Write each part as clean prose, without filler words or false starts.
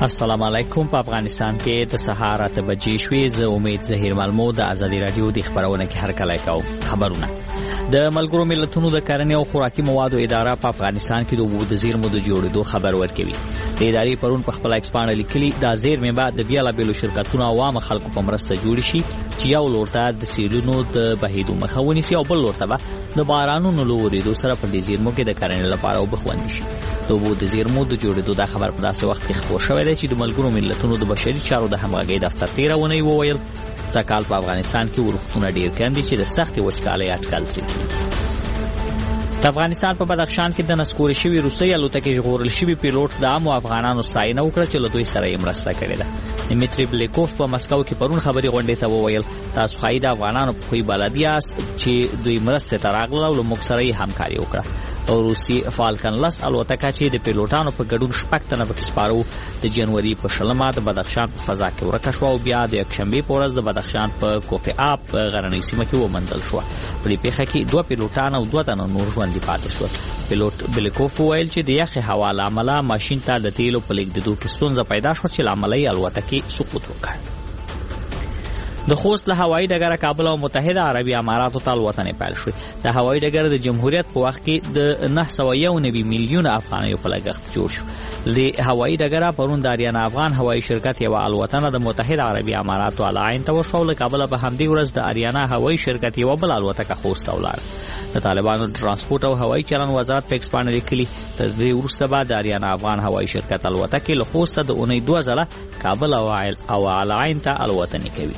السلام علیکم. په افغانستان کې د سهار 8 بجې شوې. زه امید ظهیر ملمو د ازادي رادیو د خبرونه کې هر کله کوم خبرونه. د ملګرو ملتونو د کرنې او خوراکي موادو اداره په افغانستان کې د اوبو د زیرمو د جوړېدو خبر ورکوي. د ادارې پرون په خپل ایکسپانډ لیکلي د زیرمې بعد د بیلابېلو شرکتونو عوام خلکو په مرسته جوړ شي چې یو لورته د سیلونو د بهیدو مخه ونیسي او بل لورته د بارانونو لورېدو سره په دې زیرمو کې د کرنې لپاره اوبه خوندي شي. د اوبو د زیرمو د جوړېدو دا خبر په داسې وخت کې خبر شوی دی چې د ملګرو ملتونو د بشري چارو د همغږۍ دفتر تیرونی وویل ځکه په افغانستان کې ورښتونه ډېر کم دي چې د سختې وچکالۍ اټکل ترې کېږي. د افغانستان په بدخشان کې د نسکورې شوي روسۍ الوتکې ژغورل شوي پیلوټ د عامو افغانانو ستاینه وکړه چې له دوی سره یې مرسته کړې ده. دمیتري بلیکوف په مسکو کې پرون خبري غونډې ته وویل تاسو خو د افغانانو په خوی بلد یاست چې دوی مرسته ته راغله او له موږ سره یې همکاري وکړه. او روسي فالکن لس الوتکه چې د پیلوټانو په ګډون شپږ تنه پکې سپارو د جنوري په شلمه د بدخشان په فضا کې ورکه شوه او بیا د یکشنبې په ورځ د بدخشان په کوفی آب غرنۍ سیمه کې ومندل شوه. په دې پیښه کې 2 پیلوټان او 2 تنه نور ژوندي پاتې شول. پیلوټ بلیکوف ویل چې د یخ هوا له امله ماشین ته د تیلو په لیږدېدو کې ستونزه پیدا شوه چې له امله یې الوتکې سقوط وکړ. د خوست له هوایي ډګره کابل او متحده عربي اماراتو ته الوتنې پیل شوې. د هوایي ډګر د جمهوریت په وخت کې د 991 میلیون افغانیو په لګښت جوړ شو. د هوایي ډګره پرون د اریانا افغان هوایي شرکت یو الوتنه د متحده عربي اماراتو العین ته وشو. له کابل په همدې ورځ د اریانا هوایي شرکت یو بل الوتکه خوست ته ولاړه. د طالبانو ترانسپورت او هوایي چلن وزارت په ایکسپانډ لیکلي تر دې وروسته بعد د اریانا افغان هوایي شرکت الوتکې له خوست د اونۍ 2 ځله کابل او العین ته الوتنې کوي.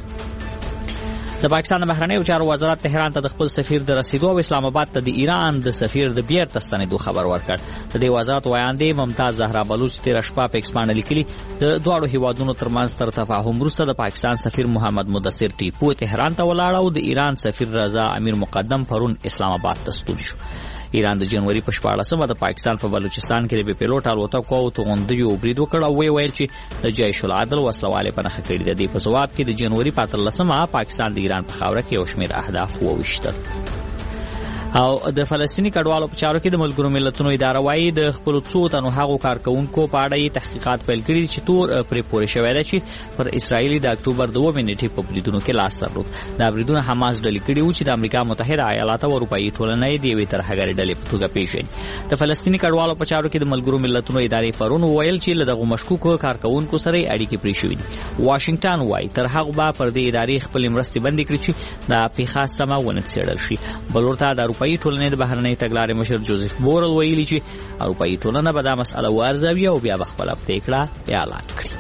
د پاکستان د بهرنیو چارو وزارت تهران ته د خپل سفیر د رسیدو او اسلام آباد ته د ایران د سفیر د بیرته ستنېدو خبر ورکړ. د دې وزارت وایاندې ممتاز زهرا بلوچ تېره شپه په ایکسپانډ لیکلي د دواړو هیوادونو ترمنځ تر تفاهم وروسته د پاکستان سفیر محمد مدثر ټیپو تهران ته ولاړ او د ایران سفیر رضا امیر مقدم پرون اسلام آباد ته ستون شو. ایران د جنوري په 14مه د پاکستان په بلوچستان کې د بي پیلوټ الوتکو او توغندیو برید وکړ او ویل چې د جیش العدل وسلواله په نخښه کړی دی. په جواب کې د جنوري په 13مه پاکستان د ایران په خاوره کې یو شمېر اهداف وویشتل. او د فلسطینی کډوالو په چارو کې د ملګرو ملتونو اداره وايي د خپل څو تنو هغو کارکونکو په اړه یې تحقیقات پیل کړي چې تور پرې پورې شوی دی چې پر اسرایلی د اکتوبر 2 نیټې په بریدونو کې لاس درلود. دا بریدونه حماس ډلې کړي وو چې د امریکا متحده ایالات او اروپایي ټولنې د یوې ترهګرې ډلې په توګه پیژني. د فلسطینی کډوالو په چارو کې د ملګرو ملتونو ادارې پرون ویل چې له دغه مشکوکو کارکونکو سره اړیکې پرې شوې دي. واشنگټن وايي تر هغه به پر دې ادارې خپل مرستې بندي کړي چې د پیښه سمه ونه څېړل شي. بلورته د اروپایي ټولنې د بهرنۍ تګلارې مشر جوزف بورل ویلي چې اروپایي ټولنه به دا مسأله وارزوي او بیا به خپله پرېکړه اعلان کړي.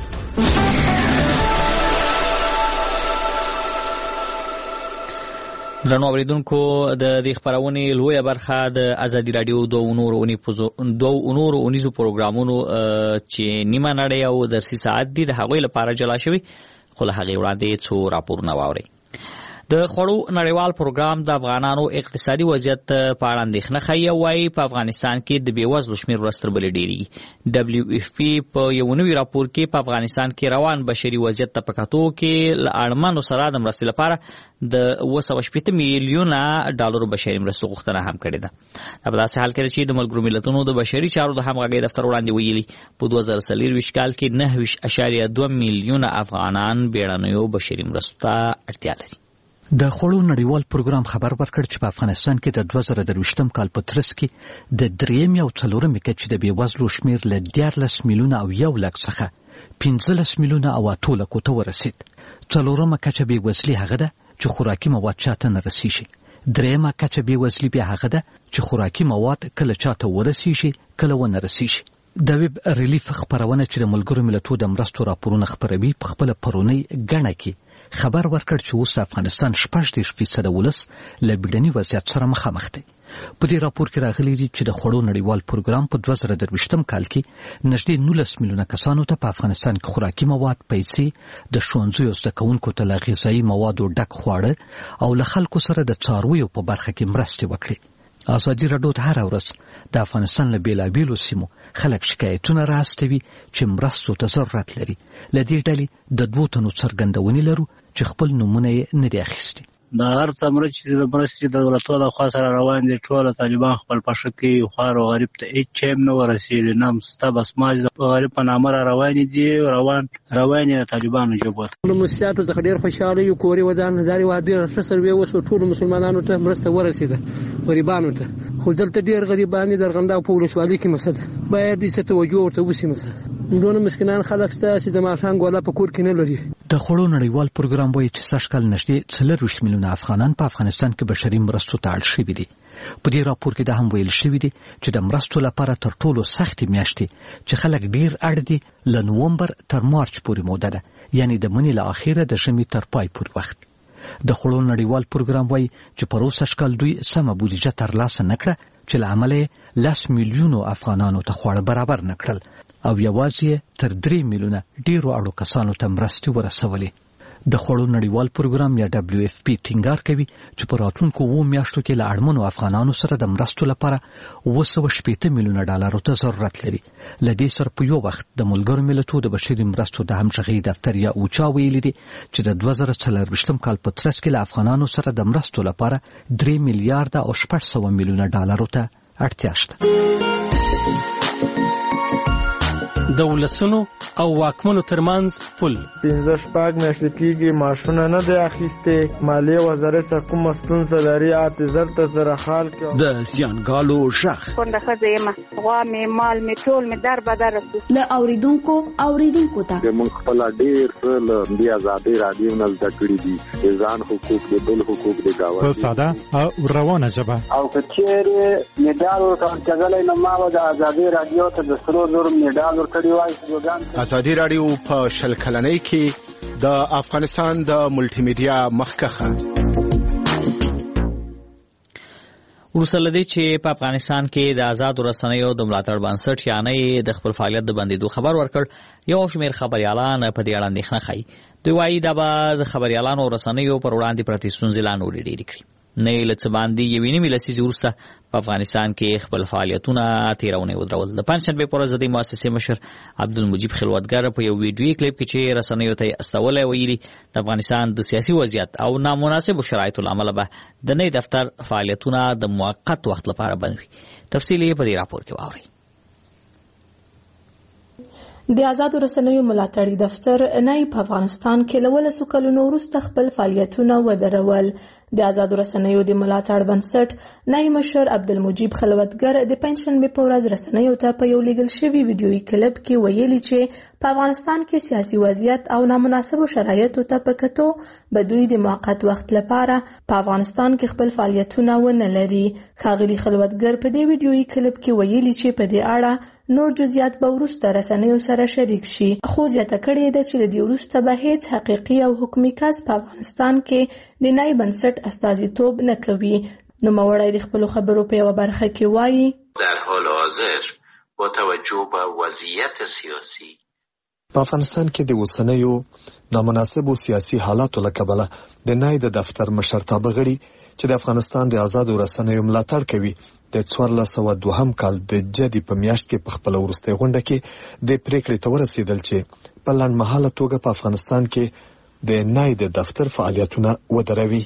درنو اوریدونکو د دې خبرونې لویه برخه د ازادي رادیو دوه نورو اونیزو پروګرامونو چې نیمه نړۍ او درسي ساعت دي د هغوی لپاره جلا شوي خو له هغې وړاندې څو راپورونه واورئ. د خوړو نړیوال پروګرام د افغانانو اقتصادي وضعیت په اړه اندېښنه ښیي او وایي په افغانستان کې د بېوزلو شمېر ورځ تر بلې ډېرېږي. WFP په یو نوي راپور کې په افغانستان کې روان بشري وضعیت ته په کتو کې له اړمنو سره د مرستې لپاره د 280 میلیونه ډالرو بشري مرستو غوښتنه هم کړې ده. دا په داسې حال کې چې د ملګرو ملتونو د بشري چارو د همغږۍ دفتر وړاندې ویلي په 2024 کال کې 9.2 میلیونه افغانان بیړنیو بشري مرستو ته اړتیا لري. د خوړو نړیوال پروګرام خبر ورکړ چې په افغانستان کې د 2023م کال په ترڅ کې د 3 او 4 کچې د بېوزلو شمېر له 14 میلیونه او 1 لک څخه 15 میلیونه او 8 لکو ته ورسید. 4مه کچه بېوزلي هغه ده چې خوراکي مواد چاته نه رسیږي. 3مه کچه بېوزلي بیا هغه ده چې خوراکي مواد کله چاته ورسیږي کله ونه رسیږي. د ویب ریلیف خبرونه چې د ملګرو ملتونو د مرستو راپورونه خبروي په خپل پرونی غڼه کې خبر ورکړ چې اوس افغانستان 60% ولس له بیړني وضعیت سره مخامخ دی. په دې راپور کې راغلي دي چې د خوړو نړیوال پروګرام په 2023م کال کې نږدې 19 میلیونه کسانو ته په افغانستان کې خوراکي مواد، پیسې، د ښوونځیو زده کوونکو ته له غذایي موادو ډک خواړه او له خلکو سره د څارویو په برخه کې مرستې وکړي. ازادي راډیو ته هره ورځ د افغانستان له بیلابیلو سیمو خلک شکایتونه راستوي چې مرستو ته ضرورت لري. له دې ډلې د 2 تنو څرګندونې لرو چې خپل نومونه یې نه دي اخیستي. د هر څه مرستې د دولتونو د خوا سره روان دي، ټول طالبان خپل پښه کوي، خوار او غریب ته هیڅ چیم نه ورسېږي. نه مسته بس ماج د غریب په نامه روان دي، روان د طالبانو جبهه. ټول مسیحیانو څخه ډېر خوشاله یو، کوري ودانداري و ډېر ښه سروې وسو، ټول مسلمانانو ته مرسته ورسېده، غریبانو ته. خو دلته ډېر غریبان دي، درغنداو په ولسوالۍ کې مثلا باید دې څه توجه ورته وشي. مثلا دونه مسکینان خلک شته چې د ماښام ګوله په کور کې نه لري. د خوړو نړیوال پروګرام وایي چې سږ کال نږدې 40 میلیونه افغانان په افغانستان کې بشري مرستو ته اړ شوي دي. په دې راپور کې دا هم ویل شوي دي چې د مرستو لپاره تر ټولو سختې میاشتې چې خلک ډېر اړ دي له نومبر تر مارچ پورې موده ده، یعنی د مني له اخره د ژمي تر پای پورې وخت. د خوړو نړیوال پروګرام وایي چې په روسه کال دوی سمه بودیجه ترلاسه نه کړه چې له امله 10 میلیونو افغانانو ته خواړه برابر نه کړل او یوازې تر 3 میلیونه ډیرو اړو کسانو ته مرستې ورسولې. د خوړو نړیوال پروګرام یا WFP ټینګار کوي چې په راتلونکو 2 میاشتو کې له اړمنو افغانانو سره د مرستو لپاره 280 میلیونه ډالرو ته ضرورت لري. له دې سره په یو وخت د ملګرو ملتونو د بشري مرستو د همغږۍ دفتر یا اوچا ویلي دي چې د 2024 کال په ترڅ کې له افغانانو سره د مرستو لپاره 3 میلیارډ او 800 میلیونه ډالرو ته اړتیا شته. د ولسونو او واکمنو ترمنځ پل 15 میاشتې کېږي معاشونه نه دی اخیستې، مالیې وزارت څخه کومه ستونزه لري، اعتذار ته سره حال کې د زیانګالو ژغ کونډه ښځه یم، غوا مې مال مې ټول مې در بدر له اوریدونکو ته موږ خپل ډېر له دې آزادۍ رادیو نه زده کړي دي، د ځان حقوق د بل حقوق د گاونډي په ساده او روانه ژبه. او که چېرې میډال ورکړل نو ما د آزادۍ رادیو ته د 300 میډال ورکړی وای. ازادي رادیو په 10 کلنۍ کې د افغانستان د ملټي میډیا مخکخه وروسته لدې چې په افغانستان کې د آزاد رسنیو د ملاتړ بنسټ یعنی د خپل فعالیت د بندیدو خبر ورکړ، یو شمېر خبريالان په دې اړه اندېښنه ښیي. دوی وایي دا به د خبريالانو او رسنیو پر وړاندې پرتې ستونزې لا نورې ډېرې کړي. نه یې له څه باندې یوې نیمې لسیزې وروسته په افغانستان کې خپل فعالیتونه تیرونې ودرول. د پنجشنبې په ورځ د دې مؤسسې مشر عبدالمجید خلوتګر په یو ویډیویي کلیپ کې چې رسنیو ته یې استولی ویلي د افغانستان د سیاسي وضعیت او نامناسبو شرایطو له امله به د نوي دفتر فعالیتونه د موقت وخت لپاره بند وي. تفصیل یې په دې راپور کې واورئ. د آزادو رسنیو ملاتړي دفتر نای په افغانستان کې له 12 کلونو وروسته خپل فعالیتونه ودرول. د آزادو رسنیو د ملاتړ بنسټ نای مشر عبدالمجید خلوتګر د پنجشنبې په ورځ رسنیو ته په یو لیږل شوي ویډیویي کلیپ کې ویلي چې په افغانستان کې سیاسي وضعیت او نامناسبو شرایطو ته په کتو به دوی د موقت وخت لپاره په افغانستان کې خپل فعالیتونه ونه لري. ښاغلي خلوتګر په دې ویډیویي کلیپ کې ویلي چې په دې اړه نور جزئیات به وروسته رسنیو سره شریک شي، خو زیاته کړې ده چې له دې وروسته به هیڅ حقیقي او حکومي کس په افغانستان کې د نای بنسټ استازیتوب نه کوي. نوموړی د خپلو خبرو په یوه برخه کې وایي در حال حاضر با توجه به وضعیت سیاسی په افغانستان کې د اوسنیو نامناسبو سیاسي حالاتو له کبله د نای د دفتر مشرتابه غړي چې د افغانستان د آزادو رسنیو ملاتړ کوي د 1402 کال د جدي په میاشت کې په خپل وروستۍ غونډه کې د پریکړې ته ورسېدل چې په لنډمهاله توګه په افغانستان کې د نای د دفتر فعالیتونه ودروي.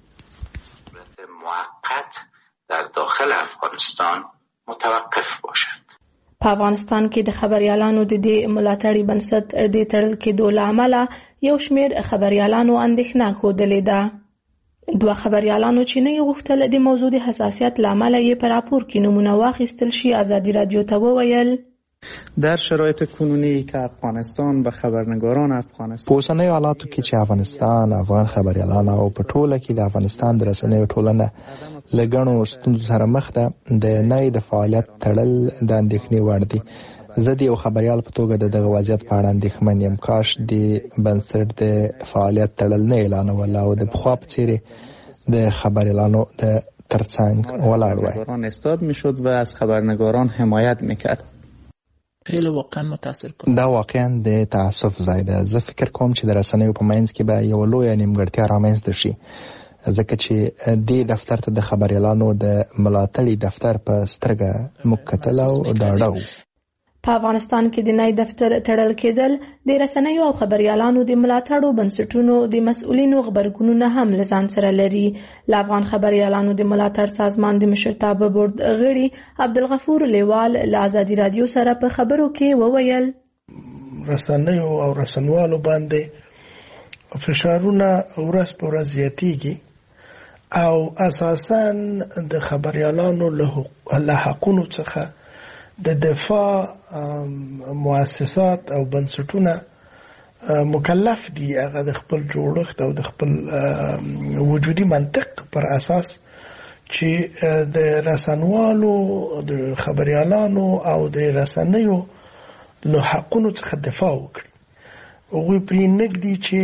موقت در داخل افغانستان متوقف باشد. په افغانستان کې د خبريالانو د دې ملاتړي بنسټ د تړل کېدو له امله یو شمېر خبريالانو اندېښنه ښودلې ده. دوه خبريالانو چې نه غوښتل د موضوع د حساسیت له امله یې په راپور کې نمونه واخیستل شي ازادي رادیو ته وویل در شرایط کنونی که افغانستان و خبرنگاران افغانستان په اوسنیو حالاتو کې چې افغانستان افغان خبريالان او په ټوله کې د افغانستان د رسنیو ټولنه له ګڼو ستونزو سره مخ ده، د نای د فعالیت تړل د اندېښنې وړ دي. زه د یو خبريال په توګه دغه وضعیت په اړه اندېښمن یم. کاش د بنسټ د فعالیت تړل نه اعلانول او د پخوا په څېر د خبريالانو د ترڅنګ ولاړ وای. استاد میشد و از خبرنگاران حمایت میکرد. خیلی واقعا متاسف کنم. دا واقعا د تاسف ځای ده. زه فکر کوم چې د رسنیو په منځ کې به یو لوی نیمګړتیا رامنځته شي، ځکه چې دې دفتر ته د خبريالانو د ملاتړي دفتر په سترګه موږ کتل او ډاډه وو. په افغانستان کې د نای دفتر تړل کېدل د رسنیو او خبريالانو د ملاتړو بنسټونو د مسؤلینو خبرګونونه هم لزان سره لري. ل افغان خبريالانو د ملاتړ سازمان د مشرتابه بورډ غړي عبدالغفور لیوال ل آزادي رادیو سره په خبرو کې وویل رسنیو او رسنوالو باندې فشارونه ورځ په ورځ زیاتېږي او اساساً د خبريالانو له حقونو څخه د دفاع مؤسسات او بنسټونه مکلف دي هغه د خپل جوړښت او د خپل وجودي منطق پر اساس چې د رسنوالو د خبريالانو او د رسنیو له حقونو څخه دفاع وکړي. هغوی پرې نږدي چې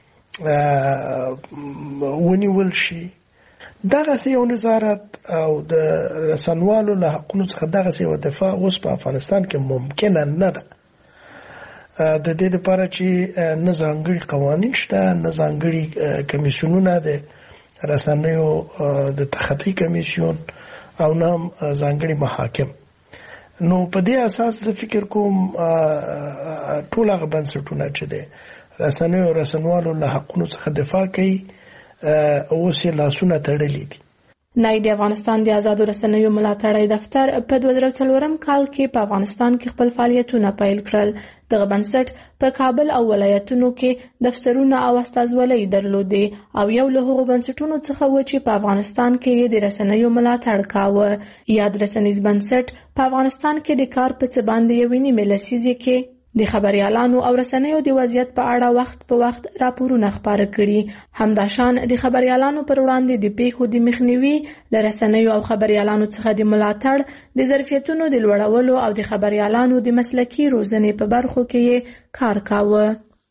ونیول شي. دغه یو نظارت او د رسنوالو له حقونو څخه دغه یو دفاع اوس په افغانستان کې ممکنه نه ده. د دې لپاره چې نه ځانګړي قوانین شته، نه ځانګړي کمیسیونونه د رسنیو د تخطي کمیسیون او نه ځانګړي محاکم. نو په دې اساس زه فکر کوم ټول هغه بنسټونه چې د رسنیو او رسنوالو له حقونو څخه دفاع کوي اوس یې لاسونه تړلي دي. نای د افغانستان د آزادو رسنیو ملاتړی دفتر په 2004 کال کې په افغانستان کې خپل فعالیتونه پیل کړل. دغه بنسټ په کابل او ولایتونو کې دفترونه او استازولۍ درلودې او یو له هغو بنسټونو څخه و چې په افغانستان کې د رسنیو ملاتړ کاوه. یاد رسنیز بنسټ په افغانستان کې د کار په څه باندې یوې نیمې لسیزې کې د خبريالانو او رسنیو د وضعیت په اړه وخت په وخت راپورونه خپاره کړي. همداشان د خبريالانو پر وړاندې د پیښو د مخنیوي، ل رسنیو او خبريالانو څخه د ملاتړ، د ظرفیتونو د لوړولو او د خبريالانو د مسلکي روزنې په برخو کې کار کاوه.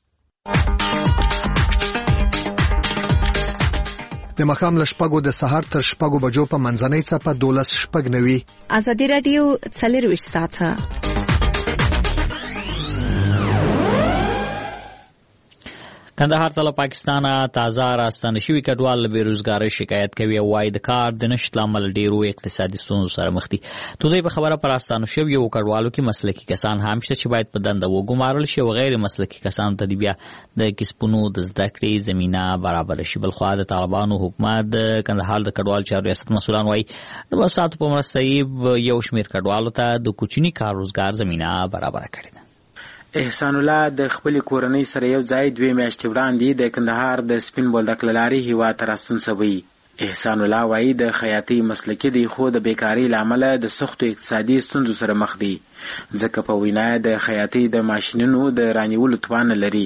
د مخام له شپږو د سهار تر شپږو بجو په منځنۍ څپه 12:09 آزادي رادیو 24 ساعته. کندهار ته له پاکستانه تازه راستانه شوي کډوال له بیروزګارۍ شکایت کوي او وایي د کار د نشت له امله ډېرو اقتصادي ستونزو سره مخ دي. دوی په خبره پر راستانه شویو کډوالو کې مسلکي کسان هم شته چې باید په دنده وګمارل شي او غیر مسلکي کسانو ته بیا د کسبونو د زده کړې زمینه برابر شي. بلخوا د طالبانو حکومت د کندهار د کډوال چارو ریاست مسؤلان وایي د بساطو په مرسته یو شمېر کډوالو ته د کوچني کار روزګار زمینه برابر کړې ده. احسان الله د خپل کورنۍ سره یو ځای 2 میاشتې وړاندې د کندهار د سپین بولدک لارې هیواد ته راستون شوی. احسان الله وایي د خیاطۍ مسلکي دی خو د بیکاری لامل د سختو اقتصادي ستونزو سره مخ دی ځکه په وینا د خیاطۍ د ماشینونو د رانیولو توان لري.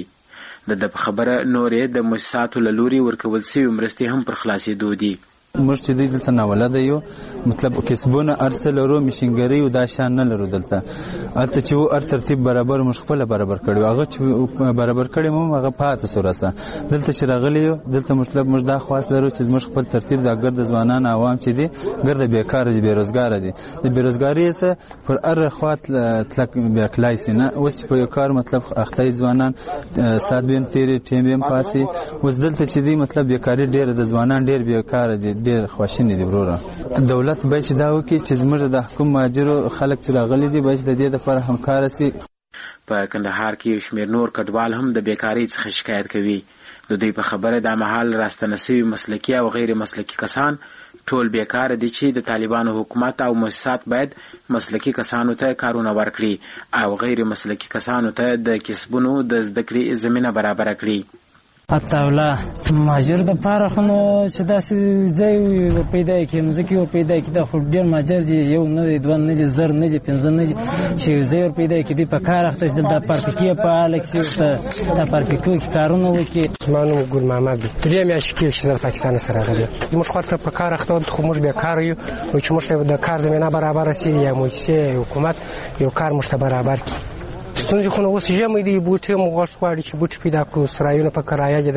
د خبره نورې د مؤسساتو له لوري ورکول شوی مرستې هم پر خلاصېدو دي. موږ چې دلته ناولده یو مطلب کسبونه ارسل ورو مشینګری او دا شان نه لرو دلته البته چې و ار ترتیب برابر موږ خپل برابر کړو هغه چې برابر کړی مو هغه پاتې سورسه دلته چې راغلی دلته مطلب موږ دا خواست لرو چې موږ خپل ترتیب د ګرد ځوانان عوام چې دي ګرد بیکار دي بیروزګار دي د بیروزګاری سره پر ار خوات تلک بیاکلای سینه اوس چې په کار مطلب اختای ځوانان سات بیم تیر ټیم بیم پاسي اوس دلته چې دي مطلب بیکاری ډیر د ځوانان ډیر بیکار دي ډیر خواشینی دي وروره. دولت باید چې دا وکړي چې زموږ د حکومت ماجرو خلک چې راغلي دي باید د دې لپاره همکار شي. په کندهار کې شمیر نور کډوال هم د بیکاری څخه شکایت کوي. د دوی په خبره د محل راستنه شوي مسلکي او غیر مسلکي کسان ټول بیکار دي چې د طالبانو حکومت او مؤسسات باید مسلکي کسانو ته کارونه ورکړي او غیر مسلکي کسانو ته د کسبونو د زده کړې زمینه برابر کړي. پتاوله ماجر د پاره خو چې داسې ځای پیدا کړي مځکې ور پیدا کړي د خو ډېر ماجر دي یو نه دی دوه نه دي زر نه دي 15 نه دي چې ځای ور پیدا کړي په کار اخته د پارکې په الکسي ته د پارکې کې کارونه وکړي. مانو ګل محمد درې میاشتې کې چې پاکستان سره راغلی موږ خو په کار اخته خو موږ به کار یو چې موږ د کار زمينه برابر شي یا مؤسسه حکومت یو کار موږ برابر کړي. ستونزې خو نو اوس ژمی دی بوټي مو غوښ غواړي چې بوټي پیدا کړو سرایونه په کرایه د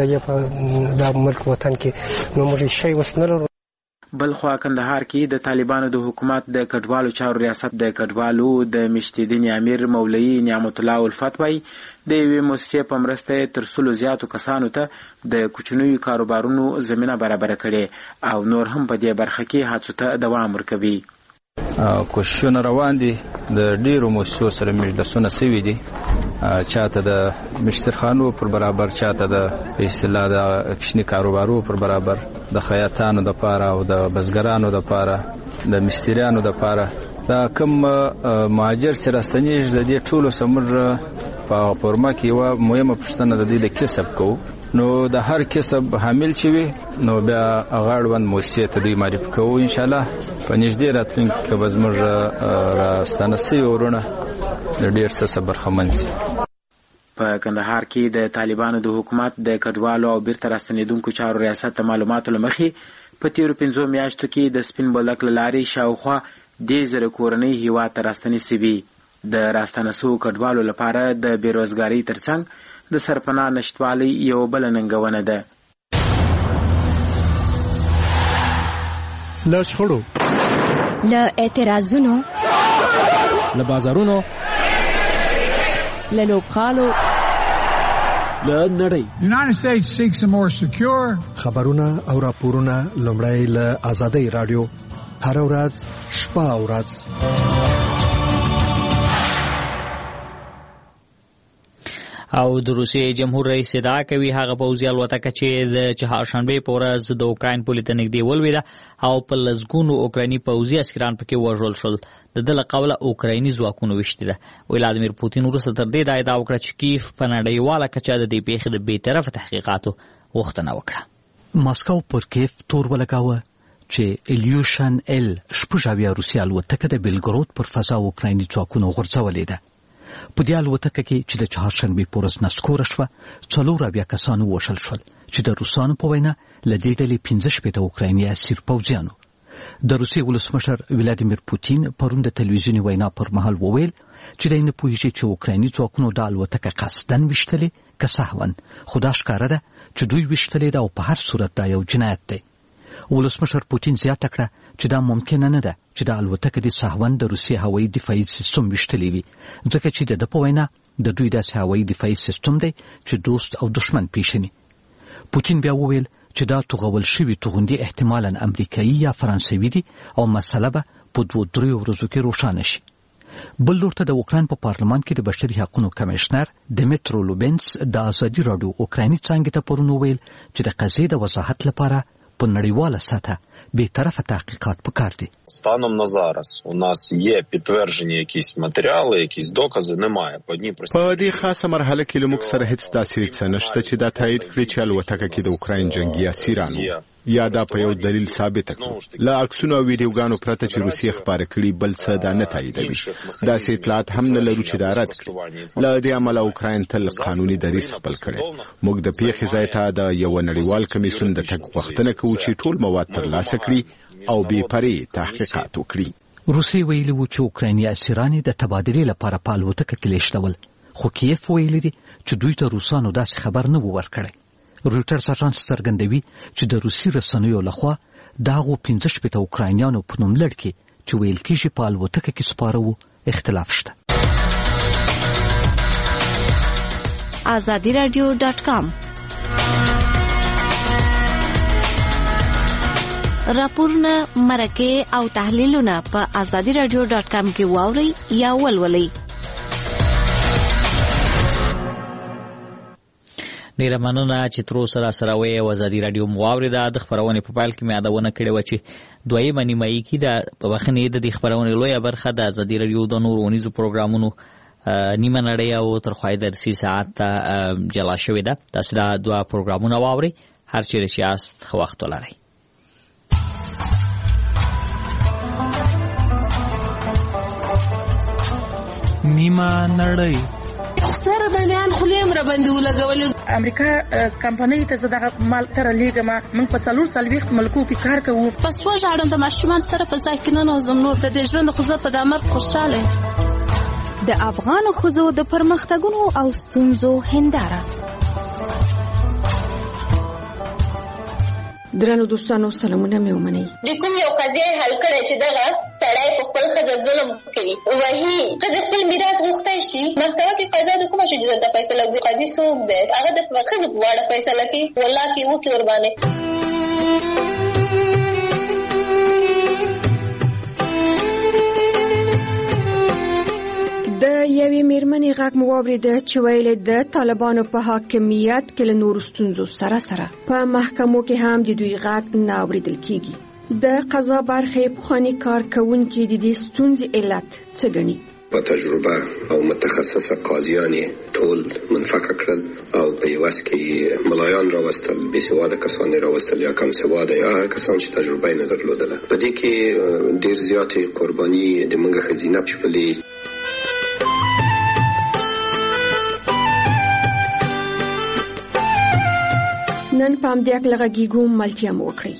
ملک وطن کې نو موږ شی اوس نه لرو. بل خوا کندهار کې د طالبانو د حکومت د کډوالو چارو ریاست د کډوالو د مشتدین امیر مولوی نعمت الله الفت وای د یوې مؤسسې په مرسته تر څلو زیاتو کسانو ته د کوچنیو کاروبارونو زمینه برابر کړي او نور هم په دې برخه کې هڅو ته دوام ورکوي. کوششونه روان دي د ډیرو مؤسسو سره مجلسونه سوي دي، چاته د مشترخانو پر برابر، چاته د اصطلاح د کشنی کاروبارو پر برابر، د خیاطانو د پاره او د بزګرانو د پاره، د مستریانو د پاره. دا کوم مهاجر چې راستنیږي د دې ټولو سمر په فورما کې یو مهمه پوښتنه د دې د کسب کو، نو د هر کسب حامل چې وي نو بیا غاړوند مؤسسې ته دوی معرفي کوو. ان شاء الله په نږدې راتلونکي کې به زموږ راستانه سوي ورونه د ډېر څه برخمن شي. په کندهار کې د طالبانو د حکومت د کډوالو او بیرته راستنېدونکو چارو ریاست د معلوماتو له مخې په تیرو 5 میاشتو کې د سپین بولدک له لارې شاوخوا 10,000 کورنۍ هیواد ته راستنې سوي. د راستنه سوو کډوالو لپاره د بېروزګارۍ ترڅنګ د سرپناه نشتوالي یو بله ننګونه ده. له شخړو، له اعتراضونو، له بازارونو، له لوبغالو، له نړۍ. United States seeks a more secure. خبرونه او راپورونه لومړی له آزادۍ رادیو هر ورځ شپه او ورځ. او د روسیې جمهور رئیس ادعا کوي هغه پوځي الوتکه چې د چهارشنبې په ورځ د اوکراین پولې ته نږدې ولوېده او په لسګونو اوکرایني پوځي اسکران پکې وژل شول، د ده له قوله اوکرایني ځواکونو ویشتې ده. ولادیمیر پوتین وروسته تر دې دا ادعا وکړه چې کیف په نړیواله کچه د دې پیښې د بېطرفه تحقیقاتو غوښتنه وکړه. ماسکو پر کیف تور ولګاوه چې الیوشن ال 6 روسي الوتکه د بیلګرود پر فضا اوکرایني ځواکونو غورځولې ده. په دې الوتکه کې چې د چهارشنبې په ورځ نسکوره شوه 4 کسان ووژل شول چې د روسانو په وینا له دې ډلې 15 اوکرایني اسیر پوځیانو. د روسیې ولسمشر ولادیمیر پوتین پرون د تلویزیوني وینا پر مهال وویل چې دوی نه پوهیږي چې اوکرایني ځواکونو د الوتکه قصدن ویشتلې که سهوا، خو دا ښکاره ده چې دوی ویشتلې ده او په هر صورت دا یو جنایت دی. ولسمشر پوتین زیاته کړه چې دا ممکنه نه ده چې د الوتکه د سهوا د روسیې هوایي دفاعي سیستم ویشتلې وي، ځکه چې د په وینا د دوی داسې هوایي دفاعي سیستم دی چې دوست او دشمن پیژني. پوتین بیا وویل چې دا توغول شوي توغندي احتمالاً امریکایي یا فرانسوي دي او مسله به په 2-3 ورځو کې روښانه شي. بل لور ته د اوکراین په پارلمان کې د بشري حقوقو کمشنر دمیترو لوبنس د ازادي راډیو اوکرایني څانګې ته پرون وویل چې د قضیې د وضاحت لپاره по нړیواله سطح بی‌طرفه تحقیقات پکار دي. Станом на зараз у нас є підтверджені якісь матеріали, якісь докази, немає. По одній простій. په دې خاصه مرحله کې لمک سره هیڅ داسې څه نشته چې دا تایید کړي چې الوتکه کې د اوکراین جنگي اسیرانو یا دا په یو دلیل ثابت کړي. لا عکسونو او ویډیوګانو پرته چې روسیه خبره کړي بل څه دا نه تاییدوي. داسې اطلاعات هم نه لرو چې دا رد کړي. له دې عمله اوکراین تل قانوني دریځ خپل کړي. موږ د پیښې ځای ته د یو نړیوال کمیسیون د تګ غوښتنه کوو چې ټول مواد ترلاسه کړي او بې پرې تحقیقات وکړي. روسیې ویلي و چې اوکرایني اسیران د تبادلې لپاره په الوتکه کې لیږدول، خو کیف ویلي دي چې دوی ته روسانو داسې خبر نه و ورکړی. رویټرز اژانس څرګندوي چې د روسي رسنیو لخوا د هغو 15 اوکراینیانو په نوملړ کې چې ویل کېږي په الوتکه کې سپاره وو اختلاف شته. azadiradio.com راپورونه، مرکې او تحلیلونه په azadiradio.com کې واورئ یا ولولئ. ډیره مننه چې تر اوسه راسره وئ او ازادي راډیو مو واورېده. د خپرونې په پیل کې مې یادونه کړې وه چې دویمه نیمایي کې په بخښنې د دې خپرونې لویه برخه د ازادي راډیو د نورو ونیزو پروګرامونو نیمه نړۍ او ترخوای درسي ساعت ته جلا شوې ده. تاسو دا 2 پروګرامونه واورئ هر چیرې چې یاست. ښه وخت ولرئ. نیمه نړۍ سره د میان خلیم را باندې ولګولې. امریکا کمپنۍ ته زه دغه مال تر لیږم. موږ په 440 ملکو کې کار کوو. پس وژاړم د ماشومان سره په ځای کې نه نوزم. نور د دې ژوند خو زه په دا مرګ خوشحاله یم. د افغانو ښځو د پرمختګونو او ستونزو هنداره. درنو دوستانو سلامونه مې ومنئ. د کوم یو قضیه حل کړی چې دغه سړی په خپل ښځه ظلم کوي وایي ښځې خپل میراث غوښتی شي. محکمه کې قضا د کومه شي چې د فیصله کوي؟ قاضي څوک دی؟ هغه د ښځې په اړه فیصله کوي. والله کې وکړي ورباندې غږ مو واورېده چې ویل د طالبانو په حاکمیت کې له نورو ستونزو سره په محکمو کې هم د دوی غږ نه اورېدل کیږي. د قضا برخې پخواني کارکونکي د دې ستونزې علت څه ګڼي؟ په تجربه او متخصصه قاضیان ټول منفعه کړل او په یوس کې ملایان راوستل، بېسواده کسان راوستل یا کم سواده یا کسان چې تجربه نه درلودله. په دې کې ډیر زیاتې قرباني د موږ خزینه چپلې. نن پام دې اکل غږیګو ملتیا مو وکړي.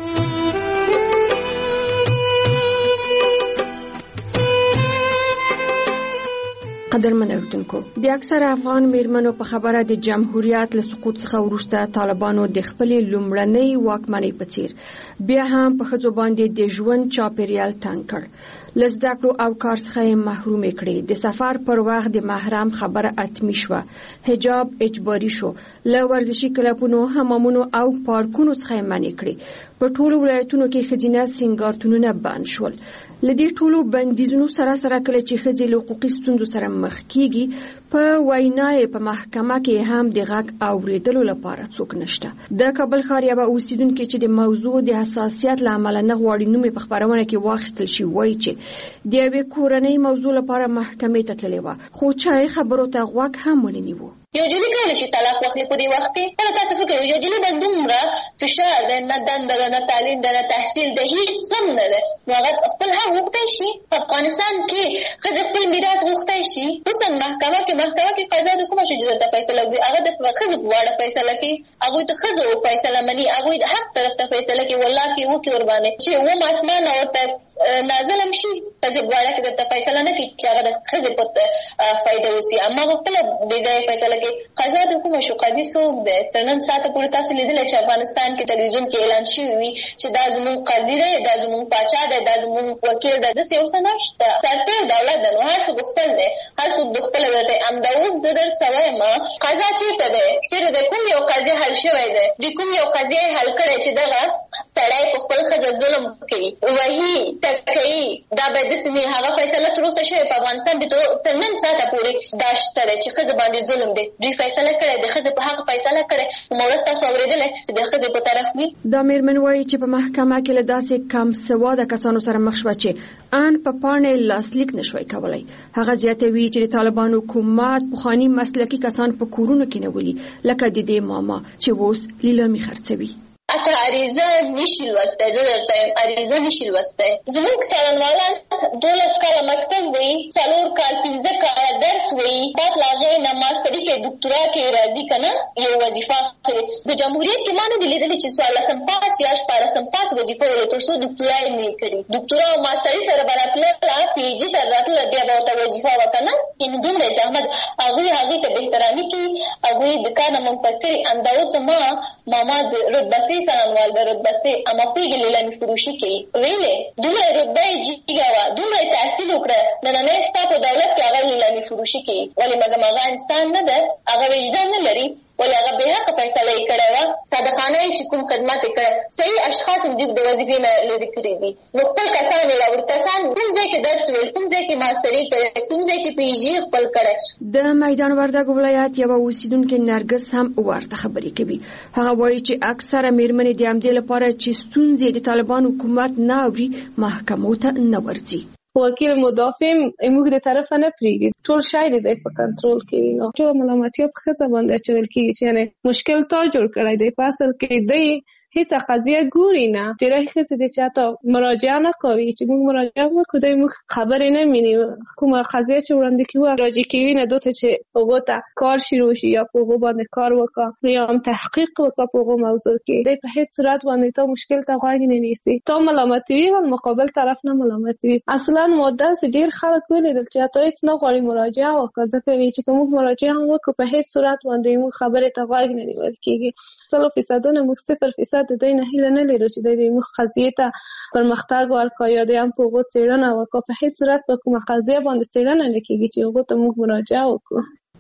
قدرمن اوردونکو، د اکثر افغان میرمنو په خبره د جمهوریت له سقوط څخه وروسته طالبانو د خپل لومړنۍ واکمنۍ په څیر بیا هم په ښځو باندې د ژوند چاپیریال تنګ کړ. له زده کړو او کار څخه یې محروم کړي. د سفر پر وخت د محرم خبره اتمی شوه. حجاب اجباري شو. له ورزشي کلبونو، حمامونو او پارکونو څخه یې منع کړي. په ټولو ولایتونو کې ښځینه سینګارتونونه بند شول. لدې ټولو بندیزونو سره کله چې ښځې له حقوقي ستونزو سره مخ کیږي، په وینا په محکمه کې هم د غږ اوریدلو لپاره څوک نشته. د کابل ښار یو اوسیدونکو چې د موضوع د حساسیت لامل نه غواړي نوم په خبرونه کې واخیستل شي، وایي چې د یوې کورنۍ موضوع لپاره محکمې ته تللی و، خو چا خبرو ته غوږ هم ونه نیو. یو جلی کولای شي طلاق واخلي په دې وخت کې. کله تاسو فکر یو جلی باندې دومره فشار ده، نه دنده ده، نه تعلیم ده، نه تحصیل ده، هیڅ سم نه ده. نو هغه خپل حق غوښتای شي. په افغانستان کې ښځې خپل میراث غوښتای شي. اوس محکمه کې قضا د کومه شجره ته فیصله کوي. هغه د ښځې په اړه فیصله کوي. هغه د ښځو فیصله مني. هغه د حق طرف ته فیصله کوي. والله کې وکي ور باندې چې و اسمان اورته نازلم شي، ښځې په اړه کې د فیصله نه کوي چې هغه د ښځې په فائدہ وسی. اما خپل بې ځای فیصله کوي. قضا د کومه شو؟ قاضي څوک دی؟ تر نن ساعته پورې تاسو لیدلی چې افغانستان کې تلویزیون کې اعلان شوی وي چې دا زموږ قاضي دی، دا زموږ پاچا دی، دا زموږ وکیل دی. داسې یو څه نشته. سرتېر دولت دی، نو هر څوک خپل دی، هر څوک د خپله ګټې. همدا اوس زه درته وایم قضا چېرته دی؟ چېرته دی؟ کوم یو قاضي حل شوی دی؟ د کوم یو قاضي حل کړی چې دغه سړی په خپل ښځه ظلم کوي، وهي کوي؟ دا به داسې نه. هغه فیصله تر اوسه شوې په افغانستان کې تر نن ساعته پورې دا شته دی چې ښځه باندې ظلم دی. دوی فیصله کړې، د ښځې په حق فیصله کړې. مورس تاسو اورېدلی چې د ښځې په طرف وي. دا میرمن وایي چې په محکمه کې له داسې کم سواده کسانو سره مخ شوه چې ان په پاڼې لاسلیک نشوی کولی. هغه زیاتوي چې د طالبانو حکومت پخواني مسلکي کسان په کورونو کې نیولي، لکه د دې ماما چې اوس لیلامي خرڅوي. اته عریضه نشي لوستی. زه درته یم عریضه نشي لوستی. زموږ څارنوالان 12 کاله مکتب وایي، 4 کال 15 کاله درس وایي، بعد له هغې نه ماستري کې دکتورا کې راځي که نه یو وظیفه اخلي. د جمهوریت کې ما نه دي لیدلي چې 14 پاس یا 14 پاس وظیفه ولې تر څو دکتورا یې نه کړي. دکتورا او ماستري سره به راتله، پی ایچ ډي سره راتله، بیا به ورته وظیفه وکړه نه. یعنې دومره زحمت هغوی ته بهتراني کوي، هغوی د کار نه منفعت کړي. همدا اوس ماما د رتبه څارنوال د رتبه سي اما پیږي لیلامي فروشي کوي. ویلې دومره رتبه یې جګه وه، دومره یې تحصیل وکړه، نننی ستا په دولت کې هغه لیلامي فروشي کوي. ولې مګم هغه انسان نه ده؟ هغه وجدان نه لري؟ ولې هغه بې حقه فیصله یې کړې وه؟ صادقانه یې چې کوم خدمت یې کړی، صحیح اشخاص هم دوی د وظیفې نه لرې کړي دي. نو خپل کسان یې راوړي. کسان کوم ځای کې درس ویل، کوم ځای کې ماستري کړی، کوم ځای کې پی ایچ ډي خپل کړی. د میدان وردګ ولایت یوه اوسیدونکې نرګس هم ورته خبرې کوي. هغه وایي چې اکثره میرمنې د همدې لپاره چې ستونزې د طالبان حکومت نه اوري محکمو ته نه ورځي. وکیل مدافع موږ د طرف نه پریږدي، ټول شاید دی په کنټرول کې نو ټول ملامتیا په ښځه باندې اچول کېږي چې یعنې مشکل تا جوړ کړی دی. په اصل کې دی هیڅ قضیه ګوري نه. ډېری ښځې دي چې حتی مراجعه نه کوي چې موږ مراجعه وکړو، دی موږ خبرې نه ویني. کومه قضیه چې وړاندې کوي راجع کوي نه دوی ته چې هغو ته کار شروع شي یا په هغو باندې کار وکړه یا هم تحقیق وکړه په هغو موضوع کې. دی په هیڅ صورت باندې تا مشکل ته غوږ نه نیسي. تا ملامتوي او مقابل طرف نه ملامتوي. اصلا ما داسې ډېر خلک ولیدل چې حتی هیڅ نه غواړي مراجعه وکړه، ځکه وایي چې که موږ مراجعه هم وکړو په هیڅ صورت باندې موږ خبرې ته غوږ نه نیول کېږي. 100% موږ 0% د دی نه هیله نه لرو چې دی موږ قضیې ته پرمختګ ورکړو یا دی هم په هغو څېړنه وکړو. په هیڅ صورت په کومه قضیه باندې څېړنه نه کېږي چې هغو ته موږ مراجعه وکړو.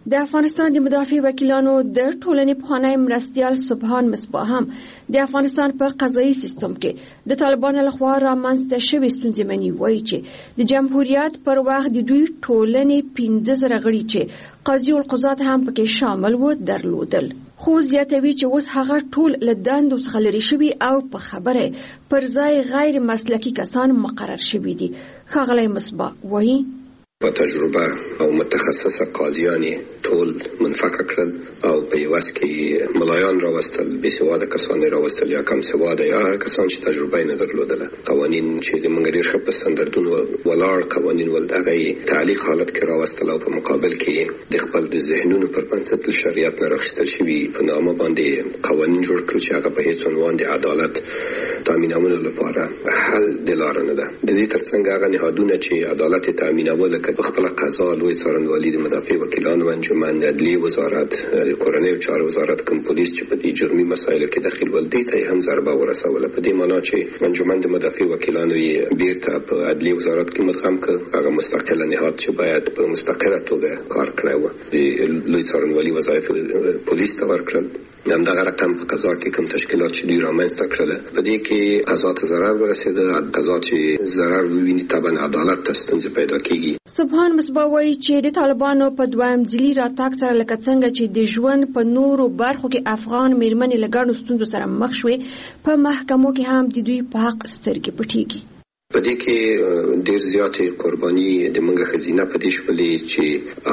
د افغانستان د مدافع وکیلانو د ټولنې پخوانی مرستیال سبحان مصباح هم د افغانستان په قضایي سیستم کې د طالبانو لخوا رامنځته شوې ستونزې مني، وایي چې د جمهوریت پر وخت د دوی ټولنې 15,000 غړي چې قاضي القضات هم پکې شامل و درلودل. خو زیاتوي چې اوس هغه ټول له دندو څخه لرې شوي او په خبره پر ځای غیر مسلکي کسان مقرر شوي دي. ښاغلی مصباح وایي په تجربه او متخصصه قاضیان ټول منفک کړل او په یوس کې ملایان راوستل، بې سواده کسان راوستل یا کم سواده یا کسان چې تجربه نه درلودله. قوانین چې د موږ ډېر ښه په ستاندردونو ولاړ قوانین ول دغه تعلیق حالت کې راوستل او په مقابل کې د خپل د ذهنونو پر بنسټ شریعت نه راخیستل شوي په نامه باندې قوانین جوړ کړل چې هغه په هیڅ عنوان د عدالت تامینولو لپاره حل د لار نه ده. د دې ترڅنګ هغه نهادونه چې عدالت تامینول په خپل قضا لوی څارنوالي د مدافع وکیلانو انجمن د عدلیې وزارت د کورنیو چارو وزارت کوم پولیس چې په دې جرمي مسایلو کې دخیل ول دي ته هم ضربه ورسوله. په دې معنی چې انجمن د مدافع وکیلانو یې بیرته په عدلیې وزارت کې مدغم کړ، هغه مستقله نهاد چې باید په مستقله توګه کار کړی و د لوی څارنوالي وظایف پولیس ته ورکړل. همدغه رقم په قضا کې کوم تشکیلات چې دوی رامنځته کړل په دې کې قضا ته ضرر ورسېده. قضا چې ضرر وویني طبعا عدالت ته ستونزې پیدا کیږي. سبحان مصباح وایي چې د طالبانو په دویم ځلي راتګ سره لکه څنګه چې د ژوند په نورو برخو کې افغان میرمنې له ګڼو ستونزو سره مخ شوې، په محکمو کې هم د دوی په حق سترګې پټېږي. په دې کې ډېر زیاتې قرباني د موږ ښځینه په دې شولې چې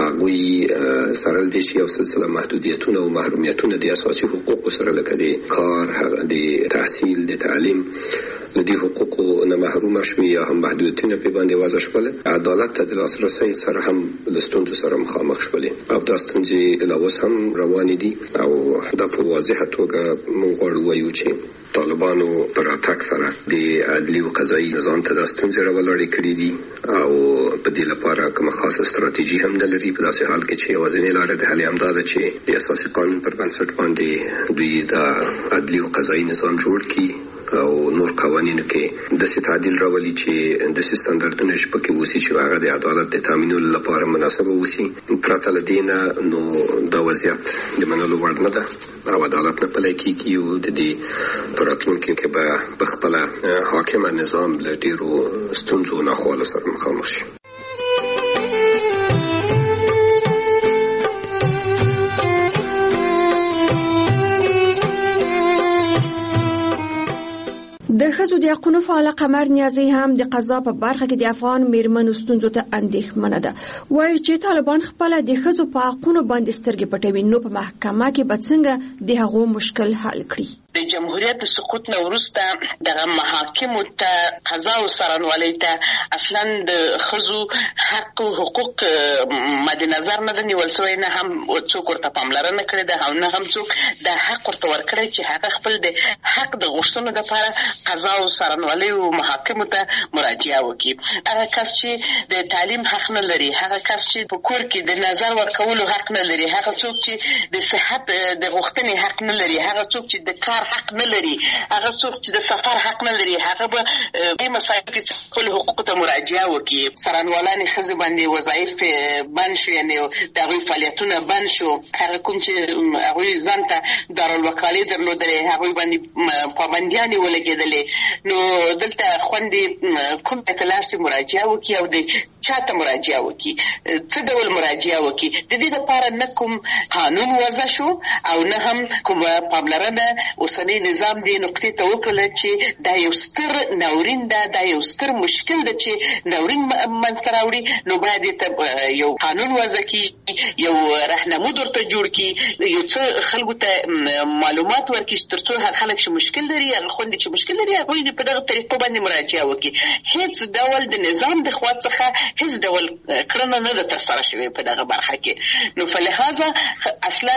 هغوی سره د یو سلسله محدودیتونه او محرومیتونه د اساسي حقوقو سره لکه د کار، د تحصیل، د تعلیم له دې حقوقو نه محروم شوي یا هم محدودیتونه په باندې وضع شول. عدالت ته د لاسرسي سره هم له ستونزو سره مخامخ شول او دا ستونزې لا اوس هم روانې دي او دا په واضحه توګه موږ غواړو وایو چې طالبانو پر اتاک سره د عدلي او قضایي نظام ته د ستونزې راولاړې کړې دي او په دې لپاره کومه خاصه ستراتیژي هم نه لري. په داسې حال کې چې یوازینۍ لاره د حل همدا ده چې د اساسي قانون پر بنسټ باندې دوی د عدلي او قضایي نظام جوړ کړي او نور قوانینو کې د تعدیل راولي چې د ستاندردونو چې پکې وسی چې هغه د عدالت د تامینولو لپاره مناسبه وسی. پرته له دې نه نو دا وضعیت د منلو وړ نه ده او عدالت نه پلی کېږي او د دې په راتلونکي کې به په خپله حاکمه نظام له ډېرو ستونزو ناخواله سره مخامخ شي. د ښځو د حقونو فعاله قمر نیازي هم د قضا په برخه کې د افغان میرمنو ستونزو ته اندېښمنه ده. وایي چې طالبان خپله د ښځو په حقونو باندې سترګې پټوي، نو په محکمه کې به څنګه د هغو مشکل حل کړي. د جمهوریت د سقوط نه وروسته دغه محاکمو ته قضا او څارنوالۍ ته اصلا د ښځو حق او حقوق مد نظر نه نیول شوی، نه هم څوک ورته پاملرنه کړې ده او نه هم څوک د حق ورته ورکړی چې هغه خپل د حق د غوښتنو لپاره قضا او څارنوالۍ او محاکمو ته مراجعه وکړي. هغه کس چې د تعلیم حق نه لري، هغه کس چې په کور کې د نظر ورکولو حق نه لري، هغه څوک چې د صحت د غوښتنې حق نه لري، هغه څوک چې د کار حق نه لري، هغه څوک چې د سفر حق نه لري، هغه به دې مسایلو کې خپل حقوقو ته مراجعه وکړي. څارنوالانې ښځو باندې وظایف بند شو، یعنې د هغوی فعالیتونه بند شو. هغه کوم چې هغوی ځان ته دارالوکالۍ درلودلې هغوی باندې پابندیانې ولګېدلې. نو دلته خوندې کوم ته لاړ شي مراجعه وکړي او د چا ته مراجعه وکړي، څه ډول مراجعه وکړي. د دې لپاره نه کوم قانون وضع شو او نه هم کومه پاملرنه اوسنی نظام دې نقطې ته وکړله چې دا یو ستر ناورین ده، دا یو ستر مشکل ده چې ناورین منځته راوړي. نو باید ته یو قانون وضع کړي، یو راهنمود ورته جوړ کړي، یو څه خلکو ته معلومات ورکړي تر څو هغه خلک چې مشکل لري، هغه خوندې چې مشکل لري، هغوی په دغه طریقو باندې مراجعه وکړي. هیڅ ډول د نظام د خوا څخه هیڅ ډول کړنه نه ده ترسره شوې په دغه برخه کې. نو په لحاظه اصلا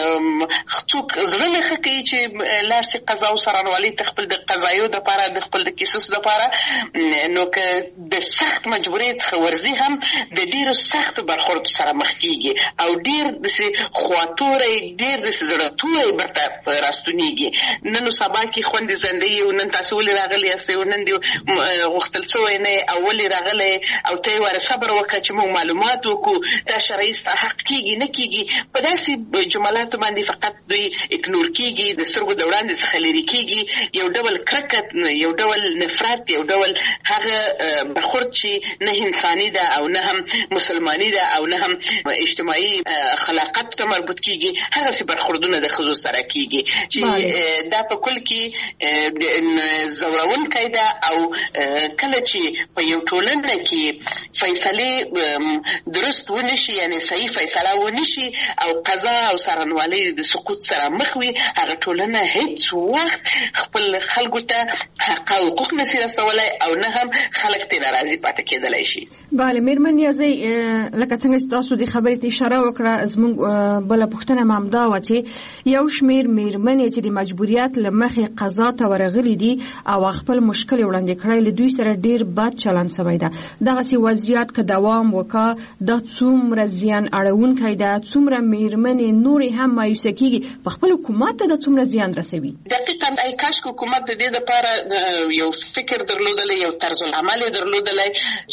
څوک زړه نه ښه کوي چې لاړ شي قضا او څارنوالۍ ته خپل د قضایو دپاره د خپل د کیسو دپاره، نو که د سخت مجبورۍ څخه ورځي هم د ډېرو سختو برخوردو سره مخ کېږي او ډېر داسې خواتوری، ډېر داسې زړهتوری برته راستونېږي. نن سبا کې خوندې زنده یې او نن تاسو ولې راغلی یاستئ او نن دې غوښتل شوی نه او ولې راغلی او ته درې واره صبر وکړه چې موږ معلومات وکړو دا شرعي حق کیږي نه کیږي په داسې جملاتو باندې فقط دوی اګنور کیږي د سترګو د وړاندې څخه لرې کیږي یو ډول کرکټ یو ډول نفرت یو ډول هغه برخورد چې نه انساني ده او نه هم مسلماني ده او نه هم اجتماعي خلاقت ته مربوط کیږي هغه سي برخوردونه د ښځو سره کیږي چې دا په کل کې زورون کیده او کله چې په یو ټولنه کې فیصله درست ونشي یعنی صحیح فیصله ونشي او قضا او څارنوالي د سقوط سره مخ وي هغه ټولنه هیڅ وخت خپل خلکو ته حق او حقوق نشي رسولای او نه هم خلک ته ناراضي پاتې کېدلای شي. بله میرمن یازی لکه څنګه تاسو د خبرې ته اشاره وکړه زموږ بل پوښتنه مامدا و چې یو شمیر میرمنې چې د مجبوریت لمخې قضا ته ورغلي دي او خپل مشکل وړاندې کړی له دوی سره ډیر بد چلند شوی ده دغه سی وضعیت که دوام وکړي د څومره زیان اړونکی ده څومره میرمنې نورې هم مایوسه کیږي په خپل حکومت ته د څومره زیان رسوي. دقیقاً ای کاش حکومت د دې لپاره یو فکر درلودلی یو طرز العمل درلودلی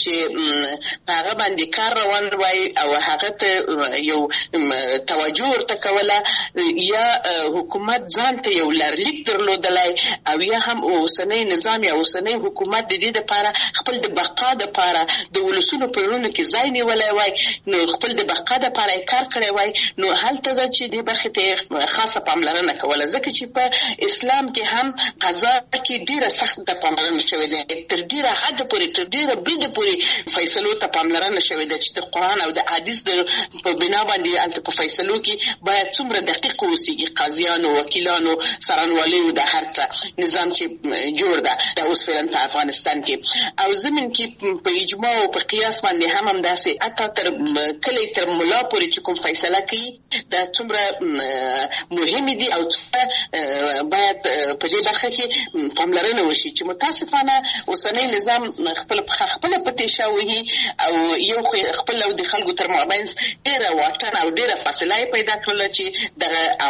چې هغه باندې کار روان وای او هغه ته یو توجه ورته کوله یا حکومت ځان ته یو لارلیک درلودلی او یا هم اوسنی نظام یا اوسنی حکومت د دې لپاره خپل د بقا لپاره د ولسونو په ورونو کې ځای نیولی وای نو خپل د بقا لپاره کار کړی وای نو هلته ده چې دې برخې ته خاصه پاملرنه کوله ځکه چې په اسلام کې هم قضا کې ډیره سخت پاملرنه شوې ده تر ډیره حد پورې تر ډیره بریده پورې فیصلو ته پاملرنه شوې ده چې د قرآن او د حدیث په بنا باندې هلته په فیصلو کې باید څومره دقیق اوسېږي قاضیانو وکیلانو څارنوالو د هر څه نظام چې جوړ ده دا اوس فعلا په افغانستان کې او زمین کې په اجماع او په قیاس باندې هم همداسې حتی تر کلی تر ملا پورې چې کوم فیصله کوي دا څومره مهم دي او باید په دې برخه کې پاملرنه وشي چې متاسفانه اوسنی نظام خپل پتې شوی او یو خپل او د خلکو تر مابین ډیره واټن او ډیره فاصله پیدا کړل چې د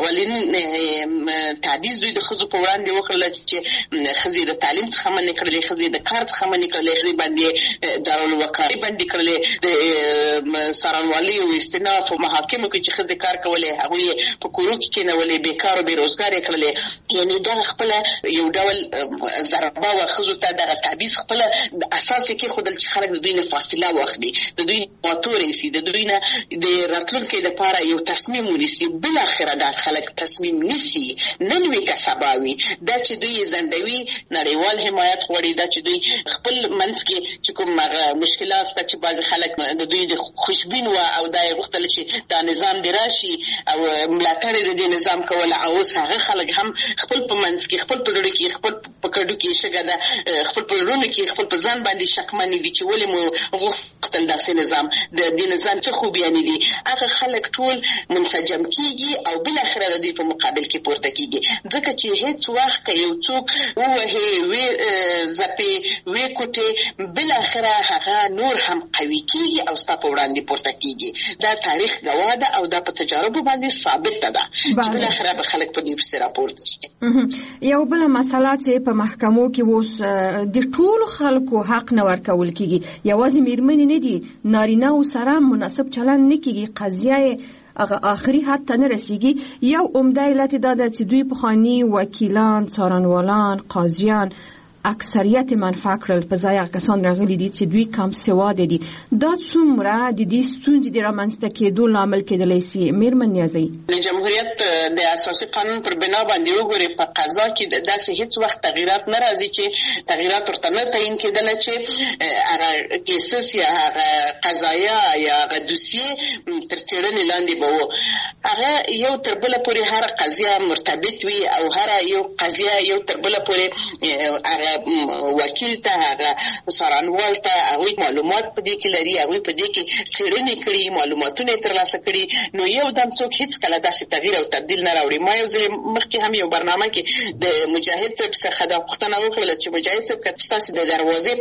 اولین تعویض دوی د ښځو په وړاندې وکړل چې ښځې د تعلیم څخه منع کړلې ښځې د کار څخه منع کړلې ښځې باندې دارالوقاري بندي کړلې د څارنوالۍ او استیناف او محاکمو کې چې ښځې کار کولې هغوی په کورو کې کېنولې بیکار او بېروزګارې کړلې یعنی دا خپله یو ډول ضربه وه ښځو ته دغه تعویض خپله د اساس یې کېښودل چې خلک د دوی نه فاصله واخلي د دوی ماتورې سي د دوی نه د راتلونکي دپاره یو تصمیم ونیسي بالاخره دا خلک تصمیم نیسي نن وي که سبا وي دا چې دوی یې ځنډوي نړیوال حمایت غواړي دا چې دوی خپل منځ کې چې کوم هغه مشکلات شته چې بعضې خلک د دوی د خوشبین وه او دا یې غوښتل چې دا نظام دې راشي او ملاتړ یې د دې نظام کوله او اوس هغه خلک هم خپل په منځ کې خپل په زړه کې خپل په کډو کې شګه ده خپل په زړونو کې خپل په ځان باندې شکمن دي چې ولې مو غوښتل داسې نظام د دې نظام څه خوبیانې دي هغه خلک ټول منسجم کېږي او بالاخره د دوی په مقابل کې پورته کېږي ځکه چې هېڅ وخت که یو څوک ووهې وې ځپې وې کوټې بالاخره هغه نور هم قوي کېږي او ستا په وړاندې پورته کېږي دا تاریخ ګواه ده او دا په تجاربو باندې ثابته ده چې بالاخره به خلک په دې پسې راپورته شي. یو بله مسله چې په محکمو کې اوس د ټولو خلکو حق نه ورکول کېږي یوازې میرمنې نه دي نارینه او سره مناسب چلند نه کېږي قضیه آخری حد ته نه رسیږي یو عمده علت دا ده چې دوی پخواني وکیلان څارنوالان قاضیان اکثریت منفعه کړل په ځای هغه کسان راغلي دي چې دوی کم سواده دي دا څومره د دې ستونزې د رامنځته کېدو لامل کېدلی سي میرمن نیازی د جمهوریت د اساسي قانون پر بنا باندې وګورئ په قضا کې داسې هیڅ وخت تغییرات نه راځي چې تغییرات ورته نه تعیین کېدله چې هغه کیسس یا هغه قضایا یا هغه دوسیې تر څېړنې لاندې به وو هغه یو تر بله پورې هر قضیه مرتبط وي او هر یو قضیه یو تر بله پورې هغه وکیل ته هغه څارنوال ته هغوی معلومات په دې کې لري هغوی په دې کې څېړنې کړي معلوماتونه یې ترلاسه کړي نو یو دم څوک هېڅکله داسې تغییر او تبدیل نه راوړي ما یو ځل مخکې هم یو برنامه کې د مجاهد صاحب څخه دا پوښتنه وکړله چې مجاهد صاحب که ستاسو د دروازې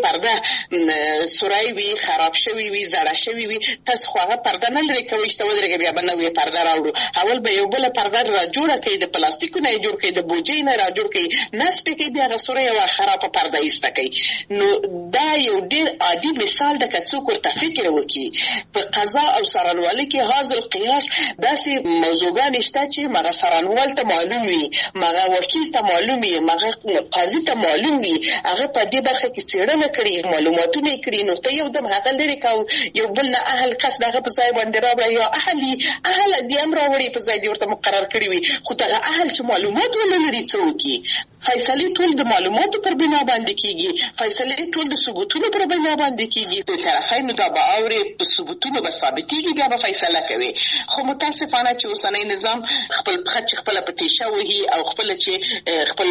پرده سوری وي خراب شوي وي زړه شوي وي تاسو خو هغه پرده نه لرې کوئ چې ته ودرېږئ بیا به نوې پرده راوړو اول به یو بله پرده را جوړه کوي د پلاستیکو نه یې جوړ کوي د بوجۍ نه را جوړ کوي نصب یې کوي بیا هغه سوری یوه خراب په پرده ایسته کوي. نو دا یو ډیر عادي مثال ده که څوک ورته فکر وکړي. په قضا او څارنوالۍ کې هاذ القیاس داسې موضوعګانې شته چې مغه څارنوال ته معلوم وي، مغه وکیل ته معلوم وي، مغه قاضي ته معلوم وي، هغه په دې برخه کې څېړنه کړي، معلوماتونه یې کړي. نو ته یو دم هغه لرې کاو یو بل نه اهل کس دغه په ځای باندې راوړی یا اهل دې هم راوړي په ځای دې ورته مقرر کړي وي، خو دغه اهل چې معلومات ولري څه وکړي. فیصلې ټول د معلوماتو پر بنا باندې کیږي، فیصلې ټول د ثبوتونو پر بنا باندې کیږي. د طرفینو دا به اوري په ثبوتونو به ثابتېږي، بیا به فیصله کوي. خو متاسفانه چې اوسنی نظام خپل خط خپل پټیشه وهي او خپل چې خپل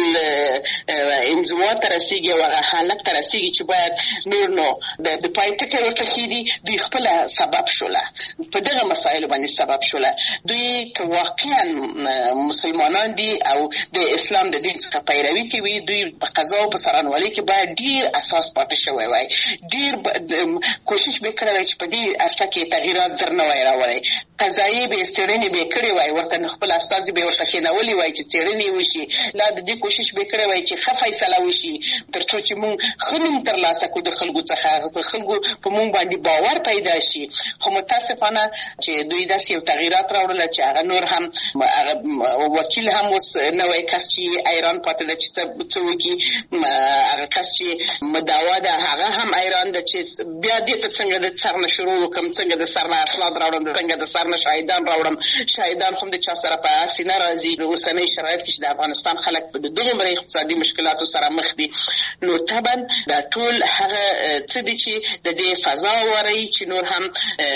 انزوا ته رسیږي او هغه حالت ته رسیږي چې باید نور نو د پای ټکی ورته کېږي. دوی خپل سبب شوله، په دغه مسایلو باندې سبب شوله. دوی که واقعا مسلمانان دي او د اسلام د دین څخه پیروي کوي، دوی په قضا او په څارنوالۍ کې باید ډیر اساس پاتې شوی وای، ډیر کوشش به کړی چې په دې اصله کې تغییرات زر نه وای راوړی. قضایي به څېړنې به کړې وای، ورته خپل استازي به ورته کېنولي وای چې څېړنې وشي. لا د دې کوشش به کړی وای چې ښه فیصله وشي تر څو چې موږ ښه نوم ترلاسه کړو د خلکو څخه، د خلکو په موږ باندې باور پیدا شي. خو متاسفانه چې دوی داسې یو تغییرات راوړل چې هغه نور هم وکیل هم اوس نوی کس چې ایران پاتې ده چې څه وکړي، هغه کس چې مدعوا ده هغه هم ایران ده چې بیا دې ته څنګه د سر نه شروع وکړم، څنګه د سر نه اسناد راوړم، څنګه د سر نه شاهدان راوړم. شاهدان خو د چا سره په اسې نه راځي. د اوسنۍ شرایط کې چې د افغانستان خلک په دومره اقتصادي مشکلاتو سره مخ دي، نو طبعا دا ټول هغه څه دي چې د دې فضا وری چې نور هم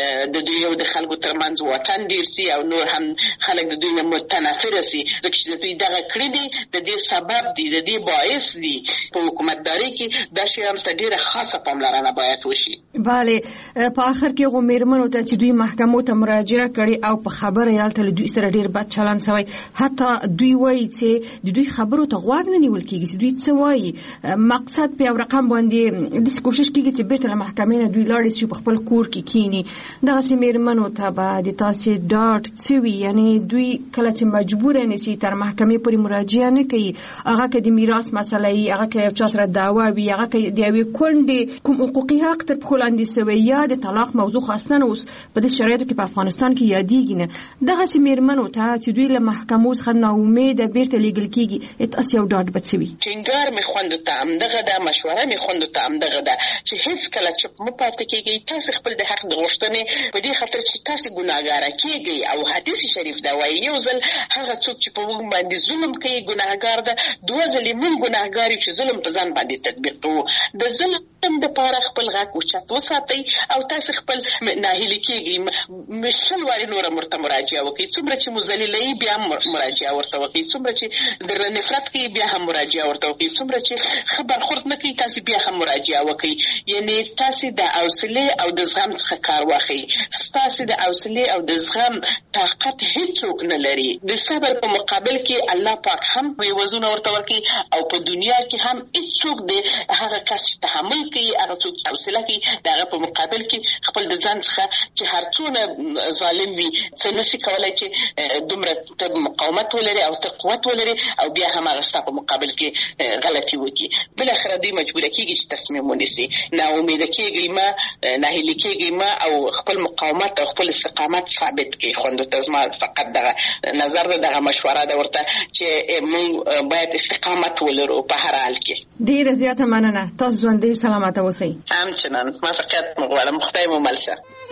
د دوی او د خلکو ترمنځ واټن ډیر سي او نور هم خلک د دوی نه متنفر سي، ځکه چې د دوی دغه کړي دي د دې سبب دي، د دې باعث دي. په حکومتداري کې دا شیان ته ډیره خاصه پاملرنه باید وشي. بله، په آخر کې غو میرمنو ته چې دوی محکمو ته مراجعه کړي او په خبره یالته له دوی سره ډیر بد چلند شوی، حتی دوی وایي چې د دوی خبرو ته غوږ نه نیول کیږي چې دوی څه وایي. مقصد په یو رقم باندې د کوشش کیږي چې بیرته له محکمې نه دوی لاړ شي په خپل کور کې کینی. دغه میرمنو ته به د تاسو ډاټ څه وی، یعنی دوی کله چې مجبور نه سي تر محکمې پورې مراجعه نه کوي، هغه کې د میراث مسله ای، هغه کې یو چا سره دعوا وي، هغه کې د یوې کونډې کوم حقوقي حق تر پښو لاندې سوی یا د طلاق موضوع خاصه اوس په دې شرایطو کې په افغانستان کې یادېږي نه. دغه میرمنو ته چې دوی له محکمو څخه ناامیده بیرته لیږل کیږي، تاسو یو ډاټ بچوي. ټینګار مې خوند ته همدغه د مشوره مې خوند ته همدغه ده چې هیڅ کله چپ مو پاتې کیږي. تاسو خپل د حق د غوښتنې په دې خاطر چې تاسو ګناهګار کیږي او حدیث شریف دا وایي یو ځل هغه څوک چې په موږ باندې ظلم کوي ګناهګار ده، دوه ځلې موږ ګناهګار یو چې ظلم په ځان باندې تطبیق کوو. د ظلم د پاره خپل غاک اوچت وساتئ او تاسو خپل ناهیلي کیږي مشل واري نور مرته مراجعه وکړئ. څومره چې مذلیلای بیا مراجعه ورته وکړئ، څومره چې د نفرت کوي بیا هم مراجعه ورته وکړئ، څومره چې خبر خورد نه کوي تاسو بیا هم مراجعه وکړئ. یعنی تاسو د حوصله او د زغم څخه کار واخلئ. تاسو د حوصله او د زغم طاقت هیڅوک نه لري. د صبر په مقابل کې الله پاک هم وزونه ورته ورکړي او په دنیا کې هم هیڅوک د هغه کس تحمل کوي، هغه څوک حوصله کوي دغه په مقابل کې خپل د ځان څخه چې هر څونه ظالم وي څه نشي کولای چې دومره مقاومت ولري او ته قوت ولري او بیا هم هغه ستاسو په مقابل کې غلطي وکړي. بل اخر دوی مجبور کیږي چې تصمیم ونیسي، نه امید کیږي ما ناهیلي کیږي ما او خپل مقاومت او خپل استقامت ثابت کړي. خوند ته زما فقط دغه نظر دغه مشوره ده ورته چې موږ باید استقامت ولرو په هر حال کې. ډیره زیاته مننه، تاسو ژوندۍ سلامت اوسئ. همچنان ما فقط مغواړم خدای مو مل شه.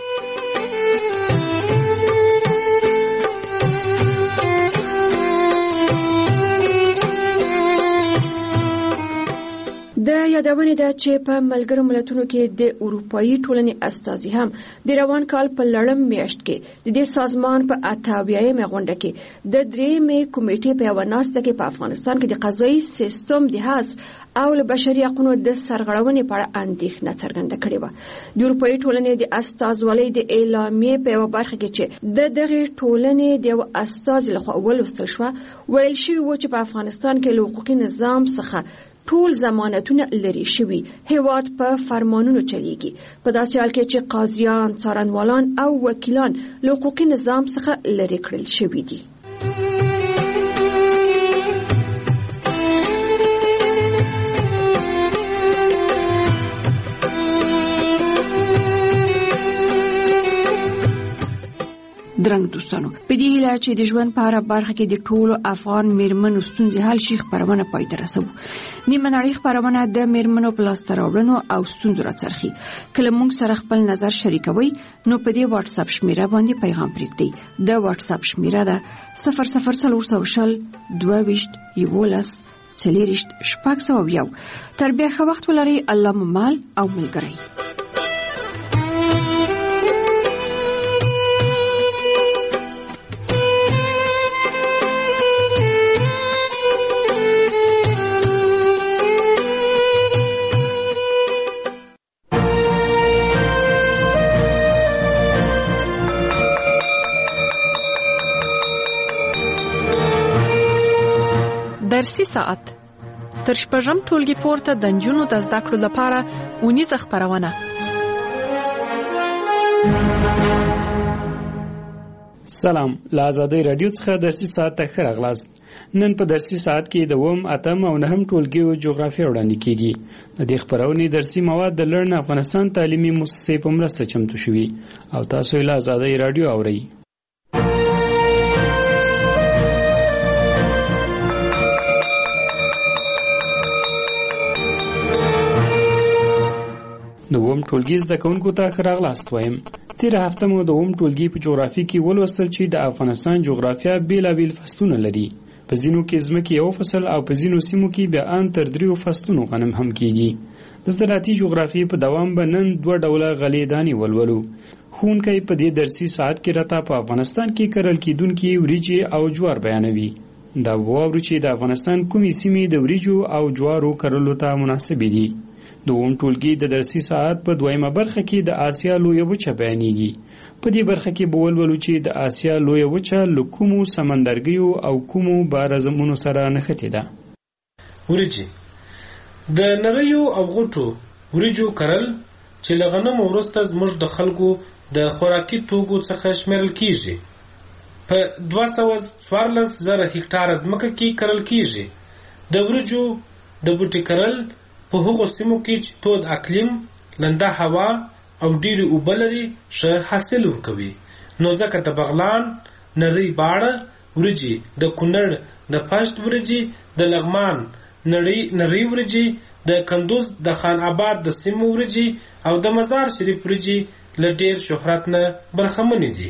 د یادونې ده چې په ملګرو ملتونو کې د اروپאי ټولنې استازي هم د روان کال په لړم میاشت کې د دې سازمان په 88مې غونډه کې د 3مې کمیټې په یوه ناسته کې په افغانستان کې د قضایي سیستم د حذف او له بشري حقوقو د سرغړونې په اړه اندېښنه څرګنده کړې وه. د اروپאי ټولنې د استازولۍ د اعلامیې په یوه برخه کې چې دغه ټولنې د یو استازي لخوا ولوستل شوه، ویل شوي و چې په افغانستان کې له حقوقي نظام څخه ټول ضمانتونه لري شوي، هیواد په فرمانونو چلیږي، په داسې حال کې چې قاضیان، څارنوالان او وکیلان له حقوقي نظام څخه لري کړل شوي دي. درنګ دوستانو په دې هیله چې د ژوند په هره برخه کې د ټولو افغان میرمنو ستونزې حل شي خبرونه پای ته رسوو. نیمه نړۍ خبرونه د میرمنو په لاسته راوړنو او ستونزو راڅرخي. کله موږ سره خپل نظر شریکوي نو په دې واتس اپ شمیره باندې پیغام پرېږدئ. د واتس اپ شمیره ده 004011 تر بیا ښه وخت ولرئ. الله مو مال او ملګری. درسي ساعت تر شپږم ټولګي پورته د نجونو د زده کړو لپاره اونیزه خپرونه. سلام، له آزادۍ رادیو څخه درسي ساعت ته ښه راغلاست. نن په درسي ساعت کې د 8 او 9 ټولګیو جغرافیه وړاندې کیږي. د دې خپرونې درسي مواد د لرن افغانستان تعلیمي مؤسسې په مرسته چمتو شوي او تاسو یې له آزادۍ رادیو اورئ. د 8 ټولګي زده کوونکو ته ښه راغلاست وایم. تېره هفته مو د 8 ټولګي په جغرافیه کې ولوستل چې د افغانستان جغرافیه بیلابیل فصلونه لري. په ځینو کې ځمکې یو فصل او په ځینو سیمو کې بیا ان تر 3 فصلونو غنم هم کیږي. د زراعتي جغرافیې په دوام به نن 2 ډوله غلې دانې ولولو. ښوونکی په دې درسي ساعت کې راته په افغانستان کې کرل کېدونکي وریجې او جوار بیانوي. دا واورو چې د افغانستان کومې سیمې د وریجو او جوارو کرلو ته مناسبې دي. د 8 ټولګي د درسي ساعت په 2مه برخه کې د آسیا لویه وچه بیانېږي. په دې برخه کې به ولولو چې د آسیا لویه وچه له کومو سمندرګیو او کومو بارزمونو سره نښتې ده. وریجې د نریو او غوټو وریجو کرل چې له غنمو وروسته زموږ د خلکو د خوراکي توکو څخه شمیرل کیږي. په 214,000 هکتاره ځمکه کې کرل کیږي. د وریجو د بوټي کرل په هغو سیمو کې چې تود اقلیم، لنده هوا او ډېرې اوبه لري ښه حاصل ورکوي. نو ځکه د بغلان، نری باړه وریجې، د کونړ د پشت وریجې، د لغمان نری وریجې، د کندوز د خان آباد د سیمو وریجې او د مزار شریف وریجې له ډېر شهرت نه برخمنې دي.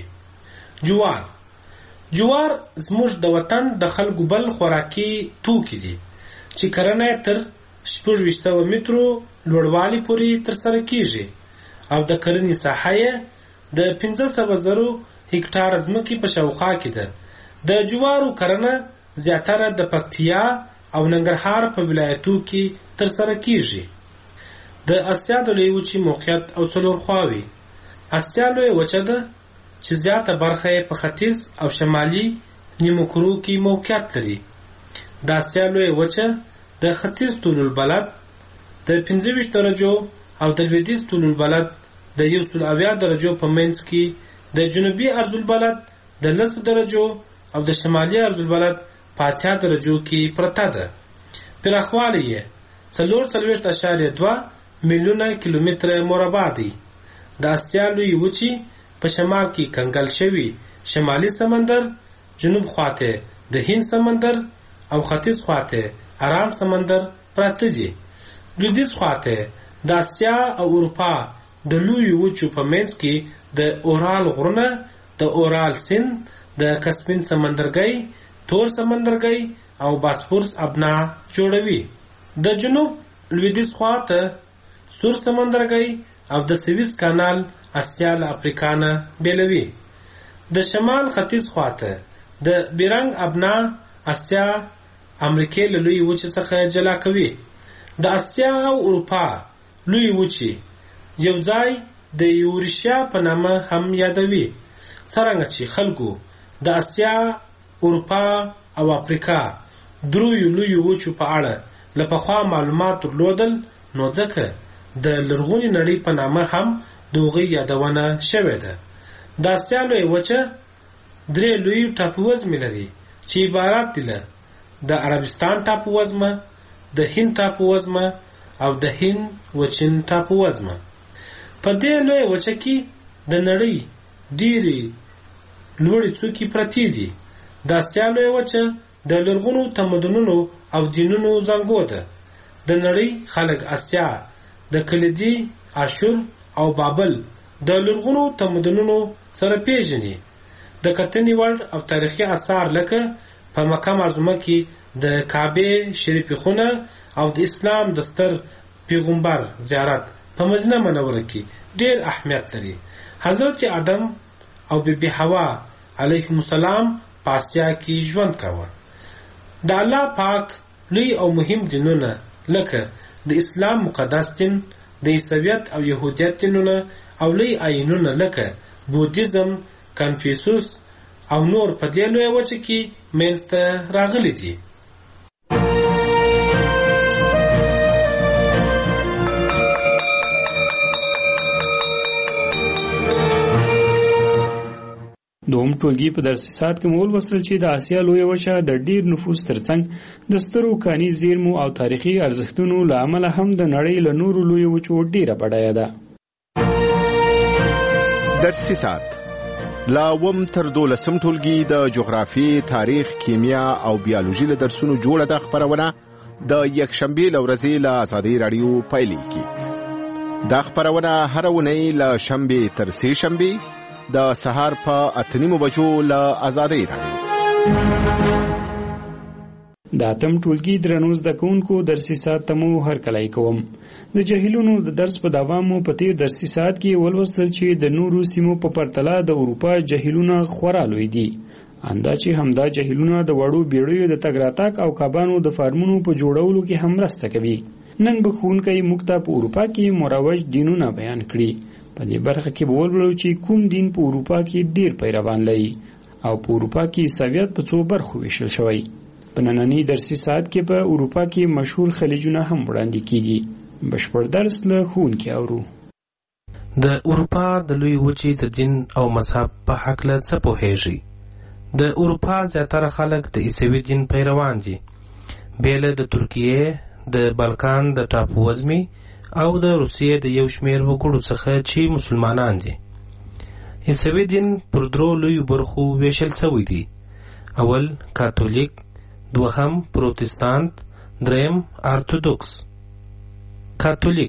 جوار زموږ د وطن د خلکو بل خوراکي توکي دي چې کرنه تر 600 مترو لوړوالي پورې ترسره کیږي او د کرنې ساحه یې د 500,000 هکتاره ځمکې په شاوخوا کې ده. د جوارو کرنه زیاتره د پکتیا او ننګرهار په ولایتو کې ترسره کیږي. د اسیا د لویې وچې موقعیت او څلور خواوې. اسیا لویه وچه ده چې زیاته برخه یې په ختیځ او شمالي نیمو کرو کې موقعیت لري. د اسیا لویه وچه د ختیځ طول البلد د 25 درجو او د لویدیځ طول البلد د 170 درجو په منځ کې، د جنوبي ارض البلد د 10 درجو او د شمالي ارض البلد په 80 درجو کې پرته ده. پراخوالی یې 4.2 میلیونه کیلومتر مربع دی. د اسیا لویې وچې په شمال کې کنګل شوی شمالي سمندر، جنوب خواته د هند سمندر او ختیځ خواته ارام سمندر پراته دي. لویدیځ خواته د اسیا او اروپا د لویو وچو په منځ کې د اورال غرونه، د اورال سیند، د کسپین سمندرګي، تور سمندرګي او باسفورس ابنا جوړوي. د جنوب لویدیځ خواته سور سمندرګي او د سویس کانال اسیا له افریقا نه بیلوي. د شمال ختیځ خواته د بیرنګ ابنا اسیا امریکې له لوی وچې څخه جلا کوي. د اسیا او اروپا لوی وچې یو ځای د یوریشیا په نامه هم یادوي. څرنګه چې خلکو د اسیا، اروپا او افریقا دریو لوی وچو په اړه له پخوا معلومات درلودل، نو ځکه د لرغونې نړۍ په نامه هم د هغوی یادونه شوې ده. د اسیا لوی وچه 3 لوی ټاپووزمې لري چې عبارت دي له د عربستان ټاپووزمه، د هند ټاپووزمه او د هند وچین ټاپووزمه. په دې لوی وچه کې د نړۍ ډېری لوړې څوکې پرتې دي. د اسیا لویه وچه د لرغونو تمدنونو او دینونو زانګو ده. د نړۍ خلک اسیا د کلیدي اشور او بابل د لرغونو تمدنونو سره پیژني. د کتنې وړ او تاریخي آثار لکه په مکه معظمه کې د کعبه شریفه خونه او د اسلام د ستر پیغمبر زیارت په مدینه منوره کې ډېر اهمیت لري. حضرت آدم او بیبي حوا علیهم السلام په اسیا کې ژوند کاوه. د الله پاک لوی او مهم دینونه لکه د اسلام مقدس دین، د عیسویت او یهودیت دینونه او لوی آیینونه لکه بودیزم، کنفیوسوس او نور په دې لویه وچه کې منځته راغلي دي. دوم ټولګي په درسي ساعت کې مول وصل چې د آسیا لویه وچه د ډیر نفوس ترڅنګ د سترو کاني زیرمو او تاریخي ارزښتونو له امله هم د نړۍ له نورو لویو وچو ډیره بډایه ده. درسي ساعت لا وم تر 12 ټولګي د جغرافي، تاریخ، کیمیا او بیولوژي له درسونو جوړه ده. خبرونه د یکشنبه لورځي له آزادۍ رادیو پایلیږي. دا خبرونه هر ونې له شنبه تر سه شنبه د سهار په 8:30 بجو له آزادۍ رادیو. د اتم ټولګي درنو زده کوونکو درسي ساعت تمو هر کلای کوم. د جهیلونو د درس په دوامو په تیر درسي ساعت کې ولوستل چې د نورو سیمو په پرتله د اروپا جهیلونه خورا لوی دي. اندا چې همدا جهیلونه د وړو بیړیو د تګ راتګ او کبانو د فارمونو په جوړولو کې هم مرسته کوي. نن به ښوونکی موږ ته په اروپا کې مروج دینونه بیان کړي. په دې برخه کې به ولولو چې کوم دین په اروپا کې ډیر پیروان لري او په اروپا کې عیسویت په څو برخو ویشل شوی. په نننۍ درسي ساعت کې په اروپا کې مشهور خلیجونه هم وړاندې کیږي. بشپړ درس له ښوونکي اورو. د اروپا د لوی وچې د دین او مذهب په هکله څه پوهیږي؟ د اروپا زیاتره خلک د عیسوي دین پیروان دي، بیله د ترکیې، د بالکان د ټاپو وزمي او د روسیې د یو شمیر وګړو څخه چې مسلمانان دي. عیسوي دین پر درو لویو برخو ویشل شوی دی. اول کاتولیک، دوهم پروتستانت، دریم ارتودوکس. کاتولیک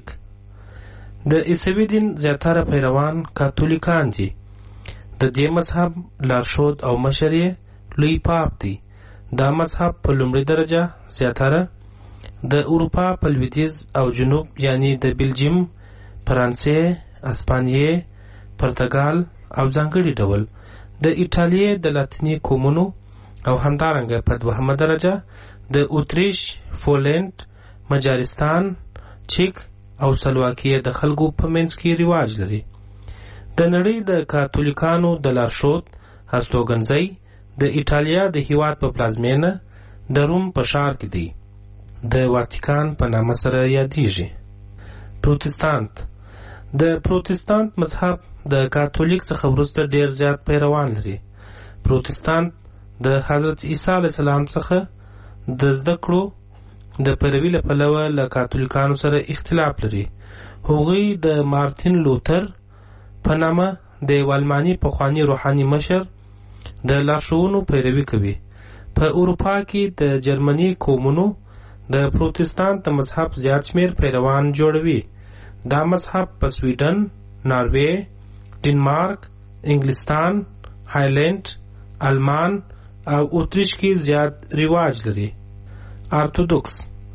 د عیسوي دین زیاتره پیروان کاتولیکان دي. د دې مذهب لارښود او مشر یې لوی پاپ دی. دا مذهب په لومړي درجه زیاتره د اروپا په لویدیځ او جنوب یعنی د بلجیم، فرانسې، اسپانیې، پرتګال او ځانګړي ډول د ایټالیې د لاتیني قومونو او همدارنګه په دوهمه درجه د اتریش، پولند، مجارستان، چیک او سلواکیې د خلکو په منځ کې رواج لري. د نړۍ د کاتولیکانو د لارښود هستوګنځی د ایټالیا د هیواد په پلازمینه د روم په ښار کې دی. د واتیکان په نامه سره یادیږي. پروتستانت د پروتستانت مذهب د کاتولیک څخه وروسته ډیر زیات پیروان لري. پروتستانت د حضرت عیسی علیه السلام څخه د زده کړو د پیروي له پلوه له کاتولیکانو سره اختلاف لري. هغوی د مارتین لوتر په نامه د والماني پخواني روحاني مشر د لارښوونو پیروي کوي. په اروپا کې د جرمني قومونو د پروتستانت مذهب زیات شمیر پیروان جوړوي. دا مذهب په سویډن، ناروې، ډنمارک، انګلستان، هایلند، آلمان او اتریش کې زیات رواج لري. ارتودوکس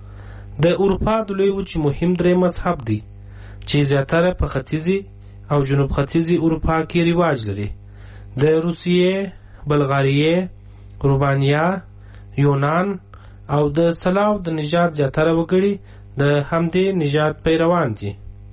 د اروپا د لوی وچې مهم درې مذهب دی چې زیاتره په ختیځي او جنوب ختیځي اروپا کې رواج لري. د روسیې، بلغاریې، رومانیا، یونان او د سلاو د نژاد زیاتره وګړي د همدې نژاد پیروان دي.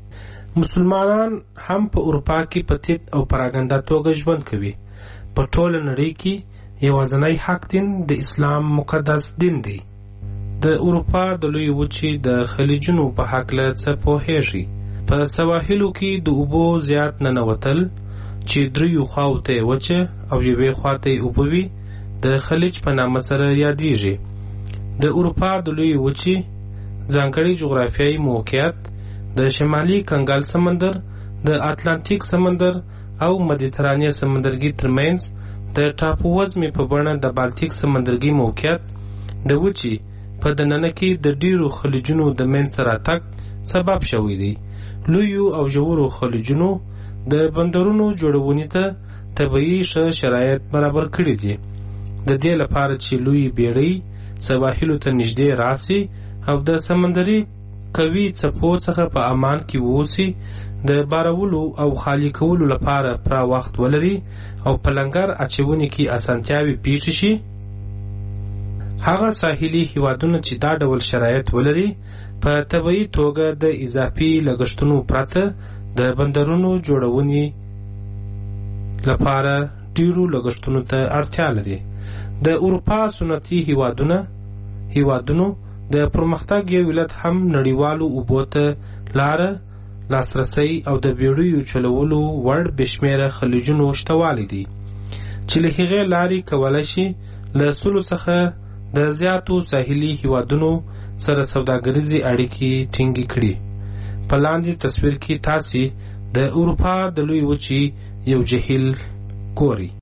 مسلمانان هم په اروپا کې په تیت او پراګنده توګه ژوند کوي. په ټوله نړۍ کې یوازینی حق دین د اسلام مقدس دین دی. د اروپا د لوی وچې د خلیجونو په هکله څه پوهیږي؟ په سواحلو کې د اوبو زیات ننوتل چې دریو خواو ته وچه او یوې خوا ته اوبه وي د خلیج په نامه سره یادیږي. د اروپا د لوی وچې ځانګړی جغرافیایي موقعیت د شمالي کنګل سمندر، د اتلانتیک سمندر او مدیترانې سمندرګي ترمنځ د ټاپو وزمې په بڼه د بالتیک سمندرګي موقعیت د وچې په دننه کې د ډیرو خلیجونو د منځته راتګ سبب شوی دی. لویو او ژورو خلیجونو د بندرونو جوړونې ته طبیعي ښه شرایط برابر کړي دي، د دې لپاره چې لوی بیړۍ سواحلو ته نږدې راسي او د سمندري قوي څپو څخه په امان کې ووسي، د بارولو او خالی کولو لپاره پوره وخت ولري او په لنګر اچونې کې اسانتیاوې پیښ شي. هغه ساحلي هیوادونه چې دا ډول شرایط ولري په طبیعي توګه د اضافي لګښتونو پرته د بندرونو جوړونې لپاره ډیرو لګښتونو ته اړتیا لري. د اروپا صنعتي هیوادونو د پرمختګ یو علت هم نړیوالو اوبو ته لاره، لاسرسی او د بیړیو چلولو وړ بشمیره خلیجونو شتوالی دي چې له هغې لارې کولی شي له 100 څخه د زیاتو ساحلي هیوادونو سره سوداګریزې اړیکې ټینګې کړي. په لاندې تصویر کې تاسې د اروپا د لوی وچې یو جهیل ګورئ.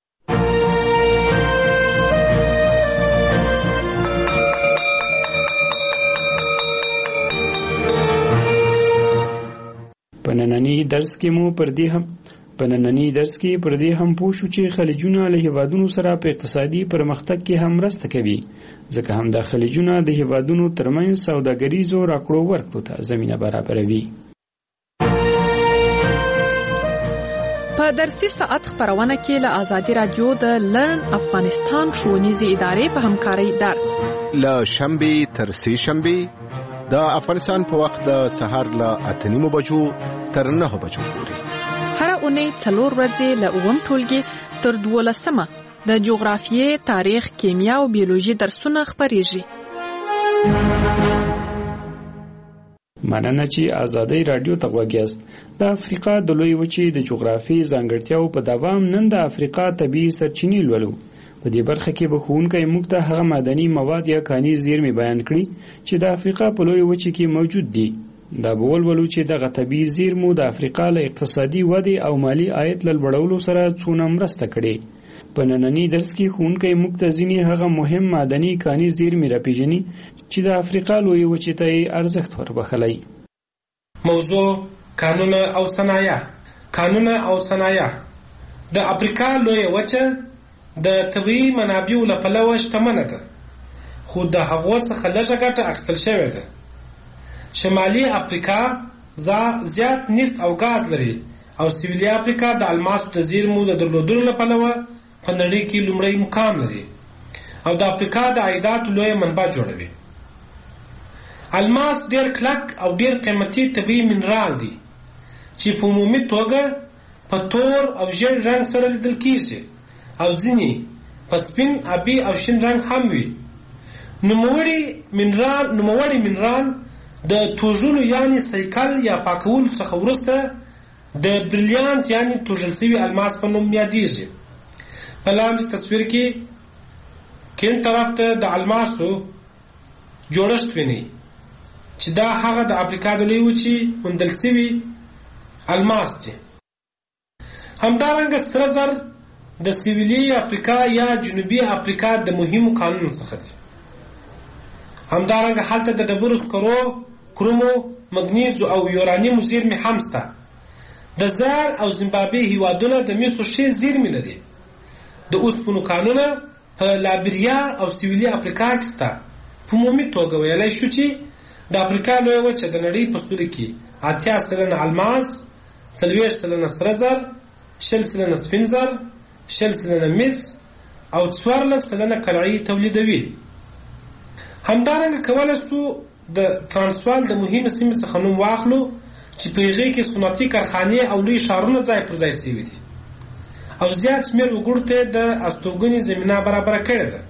په نننی درس کې پر دې هم پوه شو چې خلیجونه له هیوادونو سره په اقتصادي پرمختګ کې هم مرسته کوي، ځکه هم دا خلیجونه د هیوادونو ترمنځ سوداګریزو راکړو ورکړو ته زمینه برابروي. په درسي ساعت خبرونه کې له آزادي رادیو د لرن افغانستان ښوونیزې ادارې په همکارۍ درس له شنبې تر سې شنبې د افغانستان په وخت د سهار له 8:30 بجو تر 9 بجو پورې. هر اونۍ 4 ورځې له 9 ټولګي تر 12 د جغرافیې، تاریخ، کیمیا او بیولوژي درسونه خبرېږي. مننه چې آزادۍ رادیو ته غوږ یاست. د افریقا د لوی وچې د جغرافیې ځانګړتیاو په دوام نن د افریقا طبیعي سرچینې لولو. په دې برخه کې به ښوونکی موږ ته هغه معدني مواد یا کاني زیرمې بیان کړي چې د افریقا په لوی وچې کې موجود دي. دا به ولولو چې دغه طبیعي زیرمو د افریقا له اقتصادي ودې او مالي عاید له لوړولو سره څونه مرسته کړې. په ننني درس کې ښوونکی موږ ته ځینې هغه مهم معدني کاني زیرمې راپېژني چې د افریقا لوی وچې ته یې ارزښت وربخلی. موضوع کانونه او صنایع. د افریقا لوی وچه د طبیعي منابعو له پلوه شتمنه ده، خو د هغو څخه لږه ګټه اخیستل شوې ده. شمالي افریقا زیات نفت او ګاز لري او سویلي افریقا د الماسو د زیرمو د درلودلو له پلوه په نړۍ کې لومړی مقام لري او د افریقا د عایداتو لویه منبع جوړوي. الماس ډیر کلک او ډیر قیمتي طبیعي منرال دی چې په عمومي توګه په تور او ژیړ رنګ سره لیدل کیږي او ځینې په سپین، آبي او شین رنګ هم وي. نوموړی منرال د توژلو یعنی سایکل یا پاکولو څخه وروسته د بریلیانت یعنی توژل شوي الماس په نوم یادیږي. په لاندې تصویر کې کیڼ طرف ته د الماسو جوړښت وینئ چې دا هغه د افریقا د لوی وچې موندل شوي الماس دي. همدارنګه سره زر د سویلي افریقا یا جنوبي افریقا د مهمو کانونو څخه دي. همدارنګه هلته د ډبرو سکرو، کرومو، مګنیزو او یورانیمو زیرمې هم شته. د زار او زیمبابوې هیوادونه د مسو ښې زیرمې لري. د اوسپنو کانونه په لایبریا او سویلي افریقا کې شته. په عمومي توګه ویلی شو چې د افریقا لویه وچه د نړۍ په سوله کې 80% الماس، 40% سره زر، 20% سپین زر، 20% مس او 14% قلعې تولیدوي. همدارنګه کولی شو د ترانسوال د مهمې سیمې څخه نوم واخلو چې په هغې کې صنعتي کارخانې او لوی ښارونه ځای پر ځای شوي دي او زیات شمېر وګړو ته د استوګنې زمینه برابره کړې ده.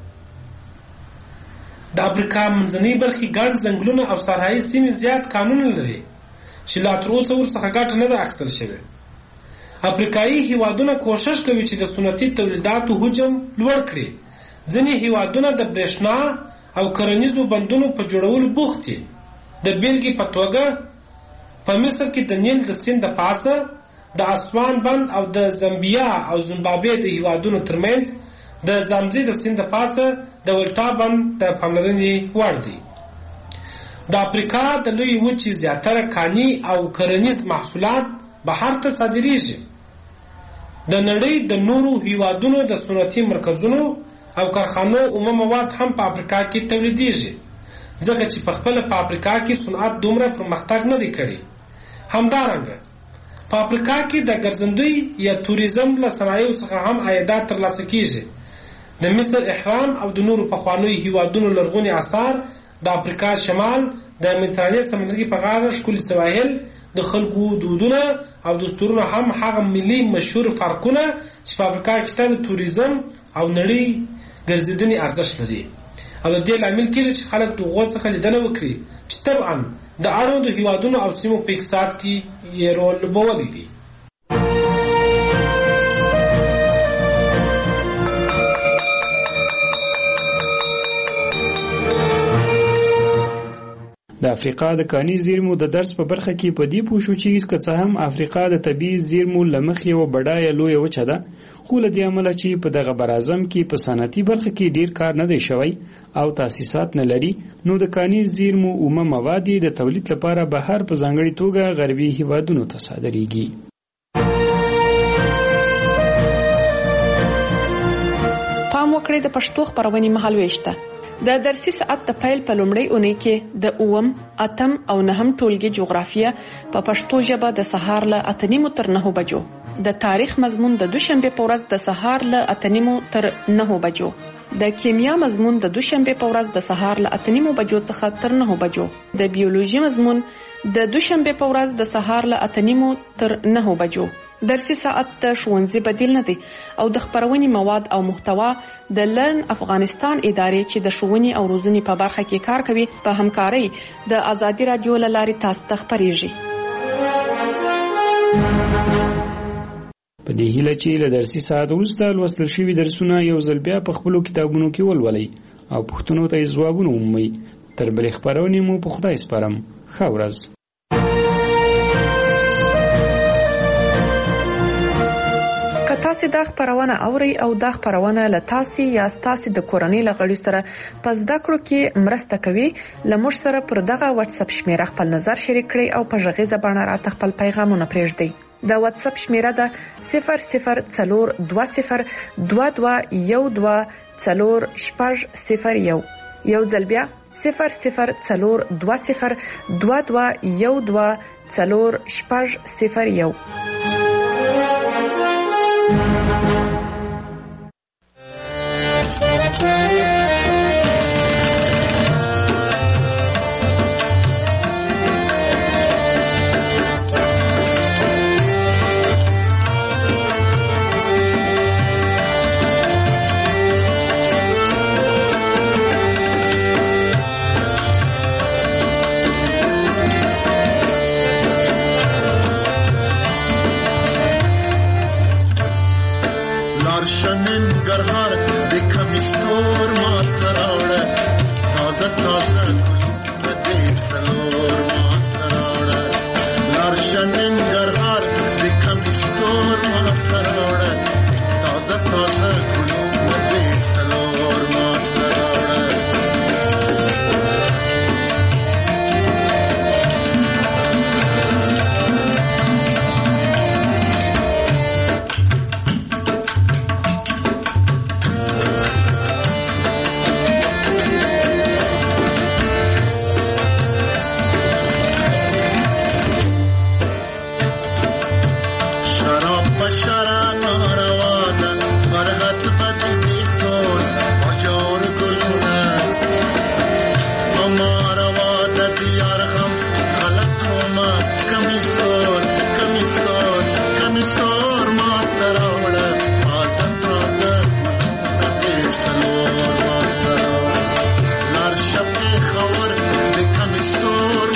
د افریقا منځنۍ برخې ګڼ ځنګلونه او صحرایي سیمې زیات کانونه لري چې لا تر اوسه ورڅخه ګټه نه ده اخیستل شوې. افریقایي هیوادونه کوښښ کوي چې د صنعتي تولیداتو حجم لوړ کړي. ځینې هیوادونه د برېښنا او کرنیزو بندونو په جوړولو بوخت دي. د بیلګې په توګه په مصر کې د نیل د سیند د پاسه د اسوان بند او د زامبیا او زیمبابوې د هیوادونو ترمنځ د زامزي د سیند پاسه د ولټا بند د پاملرنې وړ دی. د افریقا د لوی وچې زیاتره کاني او کرنیز محصولات بهر ته صادریږي. د نړۍ د نورو هیوادونو د صنعتي مرکزونو او کارخانو عمومي مواد هم په افریقا کې تولیدېږي، ځکه چې په خپل په افریقا کې صنعت دومره پرمختګ نه دی کړی. همدارنګه په افریقا کې د ګرځندوی یا توریزم له صنایعو څخه هم عایدات ترلاسه کیږي. د مصر احرام او د نورو پخوانیو هیوادونو لرغوني آثار، د افریقا شمال، د مدیترانې سمندرګي په غاړه ښکلي سواحل، د خلکو دودونه او دستورونه هم هغه ملي مشهور فرقونه چې په افریقا کې د توریزم او نړۍ ګرځېدنې ارزښت لري. او د دې لامل کېږي چې خلک د هغو څخه لیدنه وکړي چې طبعا د اړوندو هیوادونو او سیمو په اقتصاد کې یې رول لوبولی دی. د افریقا د کاني زیرمو د درس په برخه کې په دې پوه شو چې که څه هم افریقا د طبیعي زیرمو له مخې یوه بډایه لویه وچه ده، خو له دې امله چې په دغه براعظم کې په صنعتي برخه کې ډیر کار نه دی شوی او تاسیسات نه لري، نو د کاني زیرمو عمومي مواد د تولید لپاره بهر په ځانګړې توګه غربي هیوادونو ته صادریږي. پام وکړئ د پښتو خبرونې مهالويشته. د درسي ساعت د پیل په لومړۍ اونۍ کې د 8، 8 او 9 ټولګي جغرافیه په پښتو ژبه د سهار له 8:30 تر 9 بجو، د تاریخ مضمون د دوشنبه په ورځ د سهار له 8:30 تر 9 بجو، د کیمیا مضمون د دوشنبه په ورځ د سهار له 8:30 بجو څخه تر 9 بجو، د بیولوژي مضمون د دوشنبه په ورځ د سهار له 8:30 تر 9 بجو. درسي ساعت د ښوونځي بدیل نه دی او د خبرونې مواد او محتوا د لرن افغانستان ادارې چې د ښوونې او روزنې په برخه کې کار کوي په همکارۍ د ازادي رادیو له لارې تاسو ته خبرېږي. په دې هیله چې له درسي ساعت وروسته لوستل شوي درسونه یو ځل بیا په خپلو کتابونو کې ولولئ او پوښتنو ته یې ځوابونه ومومئ. تر بلې خپرونې مو په خدای سپارم. ښه ورځ. تاسو دا خبرونه اوري او دا خبرونه له تاسو یا تاسو د کورنۍ لغړی سره پس د کړو کې مرسته کوي. لمر سره پر دغه واتس اپ شمیره خپل نظر شریک کړئ او په ژغیزه باندې راته خپل پیغامونه پرېږدئ. د واتس اپ شمیره ده 004212124001. یو ځل بیا 004212124001. ننګرهار د کمیستور ماته راوړه تازه تازه ګلونه دې سلور ماته راوړه لاړشه ننګرهار د کمیستور ماته راوړه تازه تازه ګلونه دې سلور ماته راوړه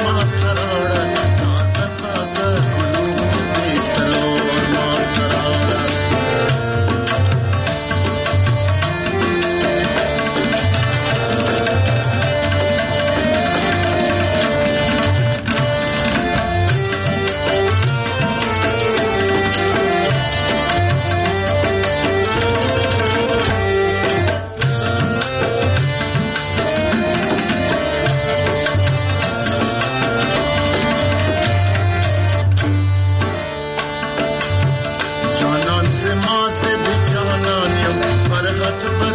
Salor, زما سے د جانان یم فرحت